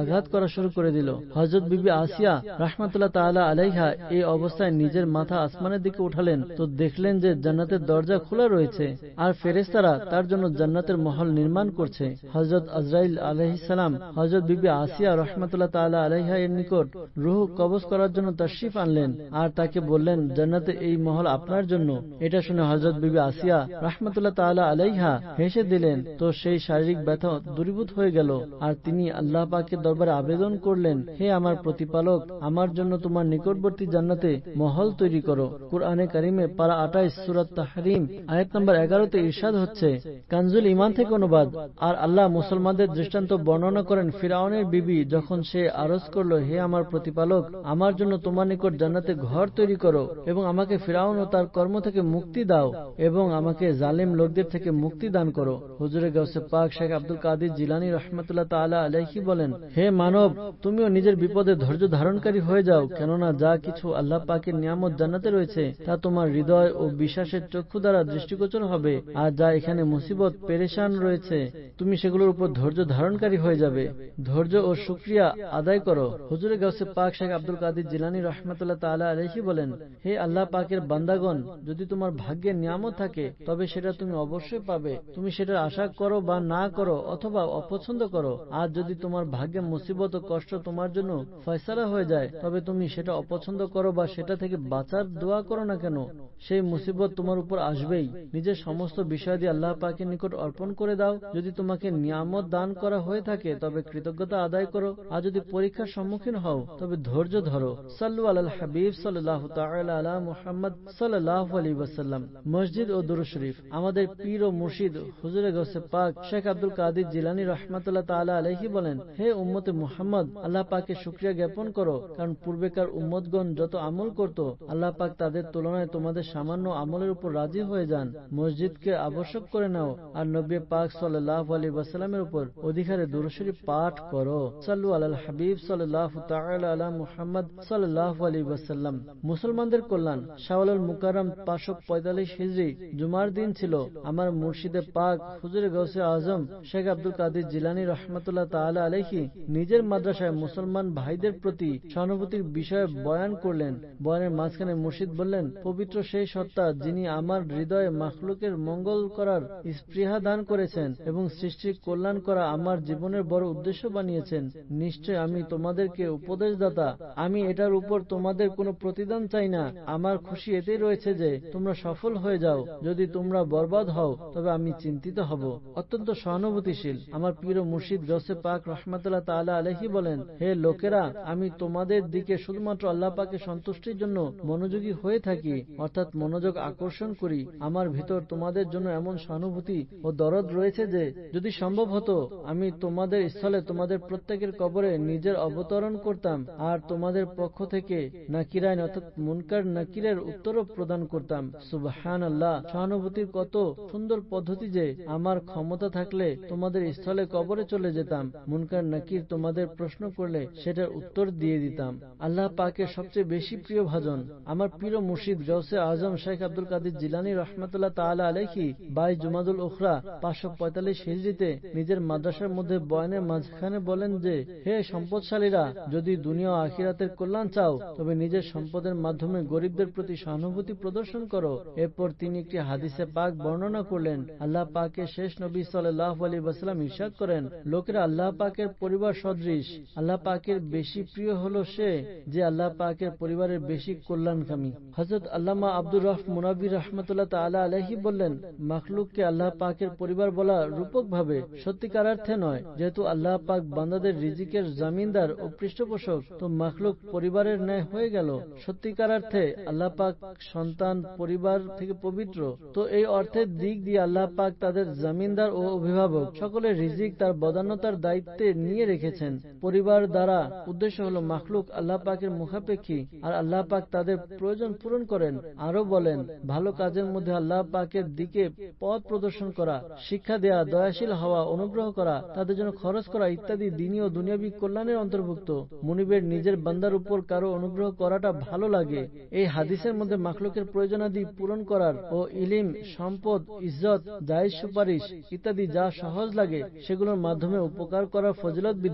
আঘাত করা শুরু করে দিল। হযরত বিবি আসিয়া রাহমাতুল্লাহ তাআলা আলাইহা এই অবস্থায় নিজের মাথা আসমানের দিকে উঠালেন তো দেখলেন যে জান্নাতের দরজা খোলা রয়েছে আর ফেরেশতারা তার জন্য জান্নাতের মহল নির্মাণ করছে। হযরত আজরাইল আলাইহিস সালাম হযরত বিবি আসিয়া রাহমাতুল্লাহ তাআলা আলাইহা এর নিকট রূহ কবজ করার জন্য তাশরীফ আনলেন আর তাকে বললেন, জান্নাতে এই মহল আপনার জন্য। এটা শুনে হযরত বিবি আসিয়া রাহমাতুল্লাহ তাআলা আলাইহা হেসে দিলেন তো সেই শারীরিক ব্যথা দূরীভূত হয়ে গেল আর তিনি আল্লাহ পাকের দরবারে আবেদন করলেন, হে আমার প্রতিপালক, আমার জন্য তোমার নিকটবর্তী জান্নাতে মহল তৈরি করো। কুরআনে কারিমে পারা 28 সূরা তাহরিম আয়াত নম্বর 11-তে ইরশাদ হচ্ছে, কানজুল ঈমান থেকে অনুবাদ। আর আল্লাহ মুসলমানদের দৃষ্টান্ত বর্ণনা করেন ফিরআউনের বিবি যখন সে আরজ করলো, হে আমার প্রতিপালক, আমার জন্য তোমার নিকট জান্নাতে ঘর তৈরি করো এবং আমাকে ফিরআউন ও তার কর্ম থেকে মুক্তি দাও এবং আমাকে জালিম লোকদের থেকে মুক্তি দান করো। হুজুরে গাউসে পাক শেখ আব্দুল কাদির জিলানী রাহমাতুল্লাহ তাআলা আলাইহি বলেন, হে মানব, তুমিও নিজের বিপদে ধৈর্য ধারণকারী হয়ে যাও, কেননা যা কিছু আল্লাহ পাকের নিয়ামত জান্নাতে রয়েছে তা তোমার হৃদয় ও বিশ্বাসের চক্ষু দ্বারা দৃষ্টিগোচর হবে, আর যা এখানে মুসিবত পেরেশান রয়েছে তুমি সেগুলোর উপর ধৈর্য ধারণকারী হয়ে যাবে। ধৈর্য ও শুকরিয়া আদায় করো। হুজুরে গাউসে পাক শেখ আব্দুল কাদির জিলানী রাহমাতুল্লাহ তাআলা আলাইহি বলেন, হে আল্লাহ পাকের বান্দাগণ, যদি তোমার ভাগ্যে নিয়ামত থাকে তবে সেটা তুমি অবশ্যই পাবে, তুমি সেটার আশা করো বা না করো অথবা অপছন্দ করো। আর যদি তোমার ভাগ্যে মুসিবত ও কষ্ট তোমার জন্য ফয়সালা হয়ে যায় তবে তুমি সেটা অপছন্দ করো বা সেটা থেকে বাঁচার দোয়া করো না কেন, সেই মুসিবত তোমার উপর আসবেই। নিজের সমস্ত বিষয় দিয়ে আল্লাহ পাকের নিকট অর্পণ করে দাও। যদি তোমাকে নিয়ামত দান করা হয়ে থাকে তবে কৃতজ্ঞতা আদায় করো, আর যদি পরীক্ষার সম্মুখীন হও তবে ধৈর্য ধরো। সাল্লু আলাল হাবিব সাল্লাল্লাহু তাআলা আলা মুহাম্মদ সাল্লাল্লাহু আলাইহি ওয়াসাল্লাম। মসজিদ ও দুরূদ শরীফ। আমাদের পীর ও মুর্শিদ হুজুরে গাউসে পাক শেখ আব্দুল কাদির জিলানী রাহমাতুল্লাহ তাআলা আলাইহি বলেন, হে উম্মতে মুহাম্মদ, আল্লাহ পাকের শুকরিয়া জ্ঞাপন করো, কারণ পূর্বেকার উম্মতগণ যত আমল করত আল্লাহ পাক তাদের তুলনায় তোমাদের সামান্য আমলের উপর রাজি হয়ে যান। মসজিদকে আবশ্যক করে নাও আর নবী পাক সাল্লাল্লাহু আলাইহি ওয়াসাল্লামের উপর অধিকারে দুরূদ শরীফ পাঠ করো। সাল্লু আলাল হাবিব সাল্লাল্লাহু তাআলা আলা মুহাম্মদ সাল্লাল্লাহু আলাইহি ওয়াসাল্লাম। মুসলমানদের কল্যাণ। শাওয়ালুল মুকাররম 545 হিজরি জুমার দিন ছিল। আমার মুর্শিদে পাক হুজুরে গাউসে আজম শেখ আব্দুল কাদির জিলানী রাহমাতুল্লাহ তাআলা আলাইহি নিজের মাদ্রাসায় মুসলমান ভাইদের প্রতি সহানুভূতির বিষয়ে বয়ান করলেন। বয়ানের মাঝখানে মুর্শিদ বললেন, পবিত্র সেই সত্তা যিনি আমার হৃদয়ে মাখলুকের মঙ্গল করার স্পৃহা দান করেছেন এবং সৃষ্টির কল্যাণ করা আমার জীবনের বড় উদ্দেশ্য বানিয়েছেন। নিশ্চয় আমি তোমাদেরকে উপদেশদাতা। আমি এটার উপর তোমাদের কোনো প্রতিদান চাই না। আমার খুশি এতেই রয়েছে যে তোমরা সফল হয়ে যাও। যদি তোমরা বরবাদ হও তবে আমি চিন্তিত হব। অত্যন্ত সহানুভূতিশীল। আমার প্রিয় মুর্শিদ গাউসে পাক রাহমাতুল্লাহ তাআলা আলাইহি বলেন, হে লোকেরা, আমি তোমাদের দিকে শুধুমাত্র আল্লাহ পাকের সন্তুষ্টির জন্য মনোযোগী হয়ে থাকি, অর্থাৎ মনোযোগ আকর্ষণ করি। আমার ভিতর তোমাদের জন্য এমন সহানুভূতি ও দরদ রয়েছে যে যদি সম্ভব হতো আমি তোমাদের স্থলে তোমাদের প্রত্যেকের কবরে নিজের অবতরণ করতাম আর তোমাদের পক্ষ থেকে নাকিরাইন অর্থাৎ মুনকার নাকিরের উত্তরও প্রদান করতাম। সুবহানাল্লাহ। সহানুভূতির কত সুন্দর পদ্ধতি যে আমার ক্ষমতা থাকলে তোমাদের স্থলে কবরে চলে যেতাম, মুনকার নাকির তোমাদের প্রশ্ন করলে সেটার উত্তর দিয়ে দিতাম। আল্লাহ পাকের সবচেয়ে বেশি প্রিয় ভাজন আমার প্রিয় মুর্শিদ গাউসে আজম শেখ আব্দুল কাদির জিলানী রাহমাতুল্লাহ তাআলা আলাইহি 22 জুমাদুল উখরা 545 হিজরিতে নিজের মাদ্রাসার মধ্যে বয়ানের মাঝখানে বলেন যে, হে সম্পদশালীরা, যদি দুনিয়া ও আখিরাতের কল্যাণ চাও তবে নিজের সম্পদের মাধ্যমে গরিবদের প্রতি সহানুভূতি প্রদর্শন করো। এরপর তিনি একটি হাদিসে পাক বর্ণনা করলেন। আল্লাহ পাকের শেষ নবী সাল্লাল্লাহু আলাইহি ওয়াসাল্লাম ইরশাদ করেন, লোকেরা আল্লাহ পাকের পরিবার সদৃশ। আল্লাহ পাকের বেশি প্রিয় হলো সে যে আল্লাহ পাকের পরিবারের বেশি কল্যাণকামী। হযরত আল্লামা আব্দুর রফ মুনাব্বি রাহমাতুল্লাহ তাআলা আলাইহি বললেন, মাখলুককে আল্লাহ পাকের পরিবার বলা রূপক ভাবে, সত্যিকার অর্থে নয়। যেহেতু আল্লাহ পাক বান্দাদের রিজিকের জামিনদার ও পৃষ্ঠপোষক, তো মাখলুক পরিবারের ন্যায় হয়ে গেল। সত্যিকার অর্থে আল্লাহ পাক সন্তান পরিবার থেকে পবিত্র, তো এই অর্থের দিক দিয়ে আল্লাহ পাক তাদের জামিনদার ও অভিভাবক। সকলের রিজিক তার বদান্যতার দায়িত্বে নিয়ে রেখেছেন। পরিবার দ্বারা উদ্দেশ্য হলো মাখলুক আল্লাহ পাকের মুখাপেক্ষী আর আল্লাহ পাক তাদের প্রয়োজন পূরণ করেন। আরো বলেন, ভালো কাজের মধ্যে আল্লাহ পাকের দিকে পথ প্রদর্শন করা, শিক্ষা দেয়া, দয়াশীল হওয়া, অনুগ্রহ করা, তাদের জন্য খরচ করা ইত্যাদি দ্বীনি ও দুনিয়াবী কল্যাণের অন্তর্ভুক্ত। মুনিবের নিজের বান্দার উপর কারো অনুগ্রহ করাটা ভালো লাগে। এই হাদিসের মধ্যে মাখলুকের প্রয়োজনাদি পূরণ করার ও ইলিম, সম্পদ, ইজ্জত, জায়েজ সুপারিশ ইত্যাদি যা সহজ লাগে সেগুলোর মাধ্যমে উপকার করার ফজিলত বিদ্যমান।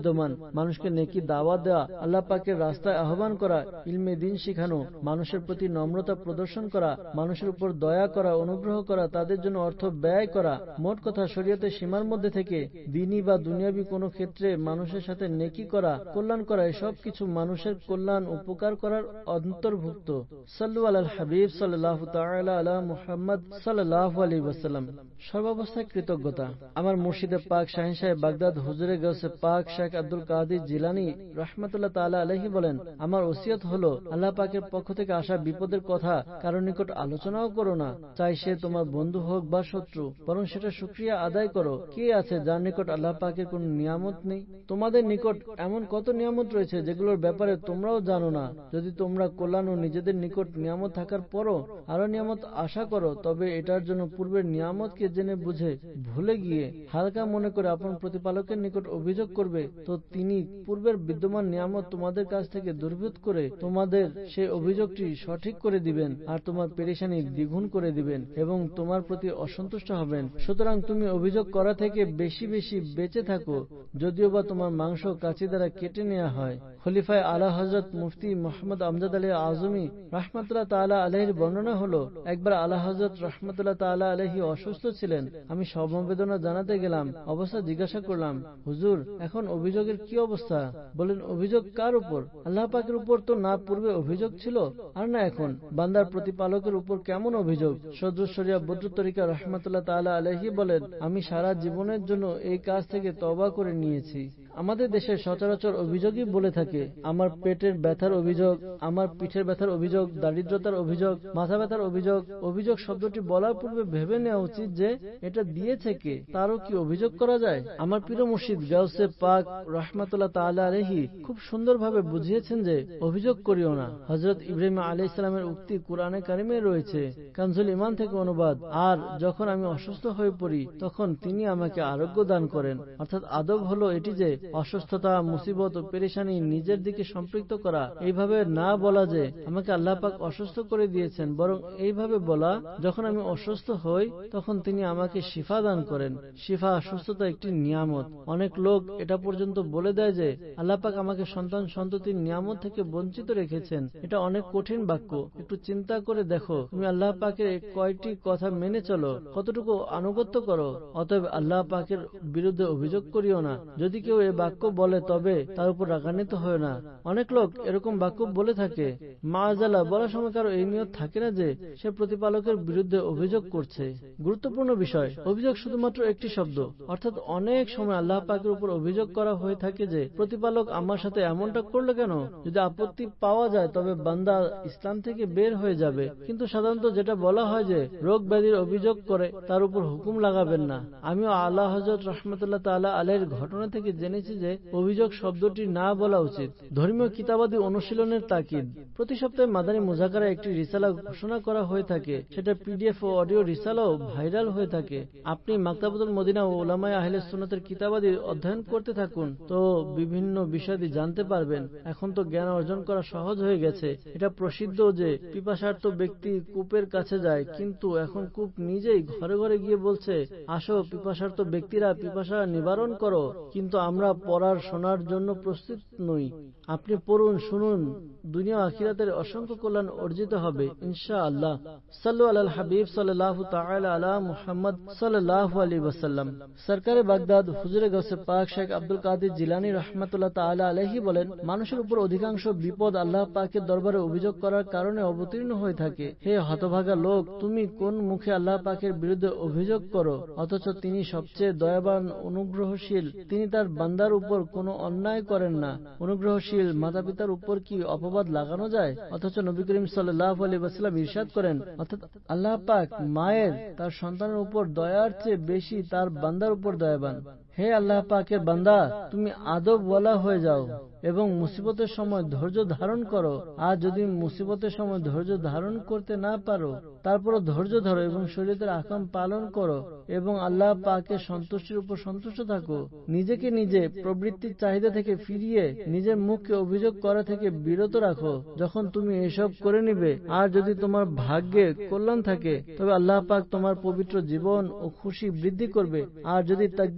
বিদ্যমান। মানুষকে নেকি দাওয়াত দেওয়া, আল্লাহ পাকের রাস্তায় আহ্বান করা, ইলমে দ্বীন শিখানো, মানুষের প্রতি নম্রতা প্রদর্শন করা, মানুষের উপর দয়া করা, অনুগ্রহ করা, তাদের জন্য অর্থ ব্যয় করা, মোট কথা শরীয়তের সীমার মধ্যে থেকে দ্বীনী বা দুনিয়াবী কোনো ক্ষেত্রে মানুষের সাথে নেকি করা, কল্যাণ করা, এসব কিছু মানুষের কল্যাণ উপকার করার অন্তর্ভুক্ত। সাল্লু আলাল হাবিব সাল্লাল্লাহু তাআলা আলা মুহাম্মদ সাল্লাল্লাহু আলাইহি ওয়াসাল্লাম। সর্বাবস্থায় কৃতজ্ঞতা। আমার মুর্শিদে পাক শাহিন সাহেব বাগদাদ হুজুরে গাউসে পাক শেখ আব্দুল কাদির জিলানী রাহমাতুল্লাহ তাআলা আলাইহি বলেন, আমার ওসিয়ত হলো আল্লাহ পাকের পক্ষ থেকে আসা বিপদের কথা কারোর নিকট আলোচনাও করো না, চাই সে তোমার বন্ধু হোক বা শত্রু, বরং সেটা শুকরিয়া আদায় করো। কে আছে যার নিকট আল্লাহ পাকের কোন নিয়ামত নেই? তোমাদের নিকট এমন কত নিয়ামত রয়েছে যেগুলোর ব্যাপারে তোমরাও জানো না। যদি তোমরা কল্যাণ ও নিজেদের নিকট নিয়ামত থাকার পরও আরো নিয়ামত আশা করো, তবে এটার জন্য পূর্বের নিয়ামতকে জেনে বুঝে ভুলে গিয়ে হালকা মনে করে আপন প্রতিপালকের নিকট অভিযোগ করবে, তো তিনি পূর্বের বিদ্যমান নিয়ামত তোমাদের কাছ থেকে দুর্বৃত্ত করে তোমাদের সেই অভিযোগটি সঠিক করে দিবেন আর তোমার পেরেশানি দ্বিগুণ করে দিবেন এবং তোমার প্রতি অসন্তুষ্ট হবেন। সুতরাং তুমি অভিযোগ করা থেকে বেশি বেশি বেঁচে থাকো, যদিও বা তোমার মাংস কাঁচি দ্বারা কেটে নেওয়া হয়। খলিফায়ে আলা হযরত মুফতি মুহাম্মদ আমজাদ আলী আজমি রাহমাতুল্লাহ তাআলা আলাইহির বর্ণনা হলো, একবার আলা হযরত রাহমাতুল্লাহ তাআলা আলাইহি অসুস্থ ছিলেন। আমি সমবেদনা জানাতে গেলাম, অবস্থা জিজ্ঞাসা করলাম, হুজুর এখন অভিযোগের কি অবস্থা? বলেন, অভিযোগ কার উপর? আল্লাহ পাকের উপর তো না পূর্বে অভিযোগ ছিল আর না এখন। বান্দার প্রতিপালকের উপর কেমন অভিযোগ? সদরুস শরিয়া বদরুত তরিকা রাহমাতুল্লাহ তাআলা আলাইহি বলেন, আমি সারা জীবনের জন্য এই কাজ থেকে তওবা করে নিয়েছি। আমাদের দেশের সচরাচর অভিযোগই বলে থাকে, আমার পেটের ব্যথার অভিযোগ, আমার পিঠের ব্যথার অভিযোগ, দারিদ্রতার অভিযোগ, মাথা ব্যথার অভিযোগ। অভিযোগ শব্দটি বলার পূর্বে ভেবে নেওয়া উচিত যে এটা দিয়েছে কে, তারও কি অভিযোগ করা যায়? আমার প্রিয় মুর্শিদ গাউসে পাক রাহমাতুল্লাহ তাআলা আলাইহি খুব সুন্দরভাবে বুঝিয়েছেন যে অভিযোগ করিও না। হযরত ইব্রাহিম আলাইহিস সালামের উক্তি কুরআনে কারিমে রয়েছে, কানজুল ঈমান থেকে অনুবাদ। আর যখন আমি অসুস্থ হয়ে পড়ি তখন তিনি আমাকে আরোগ্য দান করেন। অর্থাৎ আদব হলো এটি যে অসুস্থতা, মুসিবত ও পেরেশানি নিজের দিকে সম্পৃক্ত করা। এইভাবে না বলা যে আমাকে আল্লাহ পাক অসুস্থ করে দিয়েছেন, বরং এইভাবে বলা, যখন আমি অসুস্থ হই তখন তিনি আমাকে শিফা দান করেন। শিফা, সুস্থতা একটি নিয়ামত। অনেক লোক এটা পর্যন্ত বলে দেয় যে আল্লাহ পাক আমাকে সন্তান সন্ততির নিয়ামত থেকে বঞ্চিত রেখেছেন। এটা অনেক কঠিন বাক্য। একটু চিন্তা করে দেখো, তুমি আল্লাহ পাকের কয়টি কথা মেনে চলো, কতটুকু আনুগত্য করো। অতএব আল্লাহ পাকের বিরুদ্ধে অভিযোগ করিও না। যদি কেউ এই বাক্য বলে তবে তার উপর রাগান্বিত হয় না। অনেক লোক এরকম বাক্য বলে থাকে, মাআযাল্লাহ, বলার সময় কারো এই নিয়ত থাকে না যে সে প্রতিপালকের বিরুদ্ধে অভিযোগ করছে। গুরুত্বপূর্ণ বিষয়, অভিযোগ শুধুমাত্র একটি শব্দ। অর্থাৎ অনেক সময় আল্লাহ পাকের উপর অভিযোগ করা হয়ে থাকে যে প্রতিপালক আমার সাথে এমনটা করলো কেন? যদি আপত্তি পাওয়া যায় তবে বান্দা ইসলাম থেকে বের হয়ে যাবে। কিন্তু সাধারণত যেটা বলা হয় যে রোগ ব্যাধির অভিযোগ করে তার উপর হুকুম লাগাবেন না। আমিও আলা হযরত রাহমাতুল্লাহ তাআলা আলাইহির ঘটনা থেকে জেনেছি যে অভিযোগ শব্দটি না বলা উচিত। ধর্মীয় কিতাবাদি অনুশীলনের তাকিদ। প্রতি সপ্তাহে মাদানী মুযাকারা একটি রিসালা ঘোষণা করা হয়ে থাকে। সেটা পিডিএফ ও অডিও রিসালাও ভাইরাল হয়ে থাকে। আপনি মাকতাবাতুল মদিনা ও উলামায়ে আহলে সুন্নাতের কিতাবাদি অধ্যয়ন করতে থাকুন, তো বিভিন্ন বিষয়াদি জানতে পারবেন। এখন তো জ্ঞান অর্জন করা সহজ হয়ে গেছে। এটা প্রসিদ্ধ যে পিপাসার্ত ব্যক্তি কূপের কাছে যায়, কিন্তু এখন কূপ নিজেই ঘরে ঘরে গিয়ে বলছে, আসো পিপাসার্ত ব্যক্তিরা, পিপাসা নিবারণ করো। কিন্তু আমরা পড়ার শোনার জন্য প্রস্তুত নই। আপনি পড়ুন, শুনুন, দুনিয়া আখিরাতের অসংখ্য কল্যাণ অর্জিত হবে ইনশাআল্লাহ। সাল্লু আলাল হাবিব সাল্লাল্লাহু তাআলা আলা মুহাম্মদ সাল্লাল্লাহু আলাইহি ওয়াসাল্লাম। সরকারে বাগদাদ হুজুরে গাউসে পাক শেখ আব্দুল কাদির জিলানী রাহমাতুল্লাহ তাআলা আলাইহি বলেন, মানুষের উপর অধিকাংশ বিপদ আল্লাহ পাকের দরবারে অভিযোগ করার কারণে অবতীর্ণ হয়ে থাকে। হে হতভাগা লোক, তুমি কোন মুখে আল্লাহ পাকের বিরুদ্ধে অভিযোগ করো, অথচ তিনি সবচেয়ে দয়াবান, অনুগ্রহশীল। তিনি তার বান্দার উপর কোনো অন্যায় করেন না। অনুগ্রহশীল মাতা পিতার উপর কি অপবাদ লাগানো যায়? অথচ নবী করিম সাল্লাল্লাহু আলাইহি ওয়াসাল্লাম ইরশাদ করেন, অর্থাৎ আল্লাহ পাক মায়ের তার সন্তানের উপর দয়ার চেয়ে বেশি তার বান্দার উপর দয়াবান। হে আল্লাহ পাকের বান্দা, তুমি আদব ওয়ালা হয়ে যাও এবং মুসিবতের সময় ধৈর্য ধারণ করো। আর যদি মুসিবতের সময় ধৈর্য ধারণ করতে না পারো, তারপরও ধৈর্য ধরো এবং শরীয়তের আহকাম পালন করো এবং আল্লাহ পাকের সন্তুষ্টির উপর সন্তুষ্ট থাকো। নিজেকে নিজে প্রবৃত্তির চাহিদা থেকে ফিরিয়ে নিজের মুখকে অভিযোগ করা থেকে বিরত রাখো। যখন তুমি এসব করে নিবে আর যদি তোমার ভাগ্যে কল্যাণ থাকে, তবে আল্লাহ পাক তোমার পবিত্র জীবন ও খুশি বৃদ্ধি করবে। আর যদি তাকদীর অর্থাৎ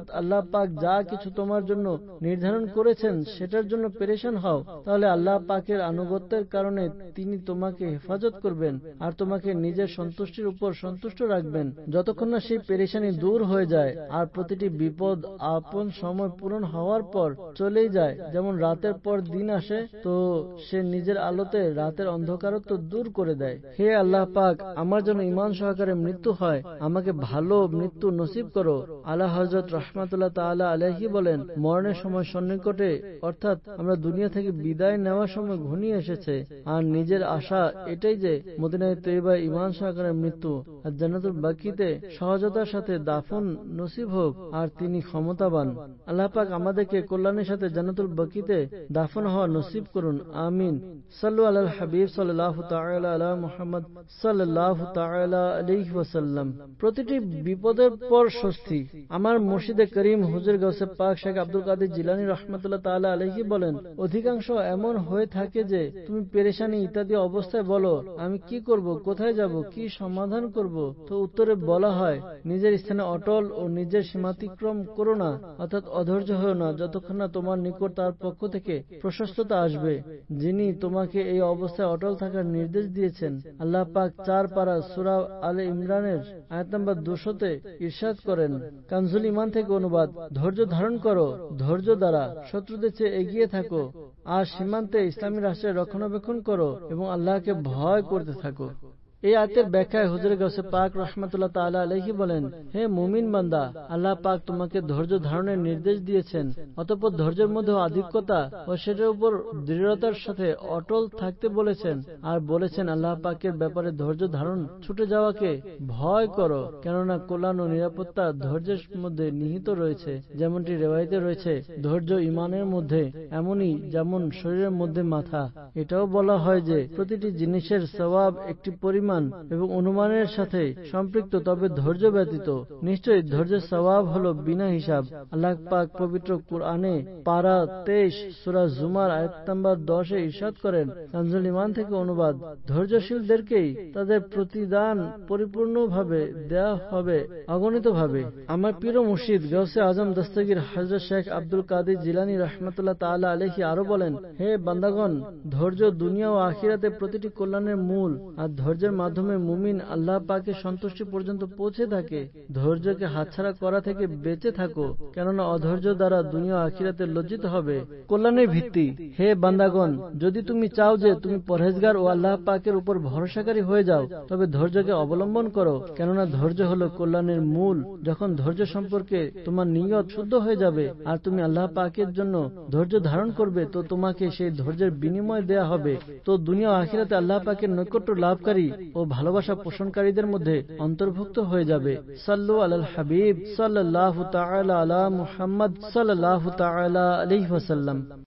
অর্থাৎ আল্লাহ পাক যা কিছু তোমার জন্য নির্ধারণ করেছেন সেটার জন্য পেরেশান হও, তাহলে আল্লাহ পাকের আনুগত্যের কারণে তিনি তোমাকে হেফাজত করবেন আর তোমাকে নিজের সন্তুষ্টির উপর সন্তুষ্ট রাখবেন যতক্ষণ না সেই পেরেশানি দূর হয়ে যায়। আর প্রতিটি বিপদ আপন সময় পূরণ হওয়ার পর চলেই যায়, যেমন রাতের পর দিন আসে তো সে নিজের আলোতে রাতের অন্ধকারত্ব দূর করে দেয়। হে আল্লাহ পাক, আমার জন্য ঈমান সহকারে মৃত্যু হয়, আমাকে ভালো মৃত্যু নসিব করো। আলা হযরত রাহমাতুল্লাহ তাআলা আলাইহি বলেন, মরণের সময় সন্নিকটে অর্থাৎ আমরা দুনিয়া থেকে বিদায় নেওয়ার সময় ঘনিয়ে এসেছে, আর নিজের আশা এটাই যে মদিনায়ে তৈয়বায় ঈমান সহকারে মৃত্যু আর জান্নাতুল বাকিতে সহজতার সাথে দাফন নসিব হোক, আর তিনি ক্ষমতাবান। আল্লাহ পাক আমাদেরকে কল্যাণের সাথে জান্নাতুল বাকিতে দাফন হওয়া নসিব করুন, আমিন। সাল্লু আলাল হাবিব সাল্লাল্লাহু তাআলা আলা মুহাম্মদ সাল্লাল্লাহু তাআলা আলাইহি ওয়াসাল্লাম। প্রতিটি বিপদের পর স্বস্তি। আমার মুর্শিদে করিম হুজুর গাউসে পাক শেখ আব্দুল কাদের জিলানী রাহমাতুল্লাহ তাআলা আলাইহি বলেন, অধিকাংশ এমন হয়ে থাকে যে তুমি পেরেশানি ইত্যাদি অবস্থায় বলো, আমি কি করব, কোথায় যাব, কি সমাধান করব, তো উত্তরে বলা হয়, নিজের স্থানে অটল ও নিজের সীমাতিক্রম করো না, অর্থাৎ অধৈর্য হও না যতক্ষণ না তোমার নিকট তার পক্ষ থেকে প্রশস্ততা আসবে, যিনি তোমাকে এই অবস্থায় অটল থাকার নির্দেশ দিয়েছেন। আল্লাহ পাক 4 পারা সূরা আলে ইমরানের আয়াত নম্বর 200-তে ইরশাদ করেন, কানজুল ঈমান থেকে অনুবাদ, ধৈর্য ধারণ করো, ধৈর্য দ্বারা শত্রুদের চেয়ে এগিয়ে থাকো, আর সীমান্তে ইসলামী রাষ্ট্রের রক্ষণাবেক্ষণ করো এবং আল্লাহকে ভয় করতে থাকো। এই আয়াতের ব্যাখ্যায় হুজুর গাউসে পাক রাহমাতুল্লাহ তাআলা আলাইহি বলেন, হে মুমিন বান্দা, আল্লাহ পাক তোমাকে ধৈর্য ধারণের নির্দেশ দিয়েছেন, অতঃপর ধৈর্যের মধ্যে আধিক্যতা ও সেটার উপর দৃঢ়তার সাথে অটল থাকতে বলেছেন, আর বলেছেন আল্লাহ পাকের ব্যাপারে ধৈর্য ধারণ ছুটে যাওয়াকে ভয় করো, কেননা কল্যাণ ও নিরাপত্তা ধৈর্যের মধ্যে নিহিত রয়েছে। যেমনটি রিওয়ায়াতে রয়েছে, ধৈর্য ঈমানের মধ্যে এমনই যেমন শরীরের মধ্যে মাথা। এটাও বলা হয় যে প্রতিটি জিনিসের সওয়াব একটি পরিমাণ এবং অনুমানের সাথে সম্পৃক্ত, তবে ধৈর্য ব্যতীত। নিশ্চয়ই ধৈর্যের সওয়াব হলো বিনা হিসাব। আল্লাহ পাক পবিত্র কুরআনে পারা 23 সূরা জুমার আয়াত নম্বর 10-এ ইরশাদ করেন, কানজুল ঈমান থেকে অনুবাদ, ধৈর্যশীলদেরকেই তাদের প্রতিদান পরিপূর্ণভাবে দেয়া হবে অগণিতভাবে। আমার প্রিয় মুর্শিদ গাউসে আজম দস্তগীর হযরত শেখ আব্দুল কাদের জিলানী রাহমাতুল্লাহ তাআলা আলাইহি আরো বলেন, হে বান্দাগণ, ধৈর্য দুনিয়া ও আখিরাতে প্রতিটি কল্যাণের মূল, আর ধৈর্যের মাধ্যমে মুমিন আল্লাহ পাকের সন্তুষ্টি পর্যন্ত পৌঁছে থাকে। ধৈর্যকে হাতছাড়া করা থেকে বেঁচে থাকো, কেননা অধৈর্য দ্বারা দুনিয়া ও আখিরাতে লজ্জিত হবে। কল্যাণের ভিত্তি। হে বান্দাগণ, যদি তুমি চাও যে তুমি পরহেজগার ও আল্লাহ পাকের উপর ভরসাকারী হয়ে যাও, তবে ধৈর্যকে অবলম্বন করো, কেননা ধৈর্য হলো কল্যাণের মূল। যখন ধৈর্য সম্পর্কে তোমার নিয়ত শুদ্ধ হয়ে যাবে আর তুমি আল্লাহ পাকের জন্য ধৈর্য ধারণ করবে, তো তোমাকে সেই ধৈর্যের বিনিময় দেয়া হবে, তো দুনিয়া ও আখিরাতে আল্লাহ পাকের নৈকট্য লাভকারী ও ভালোবাসা পোষণকারীদের মধ্যে অন্তর্ভুক্ত হয়ে যাবে। সাল্লু আলাল হাবিব সাল্লাল্লাহু তাআলা আলা মুহাম্মদ সাল্লাল্লাহু তাআলা আলাইহি ওয়াসাল্লাম।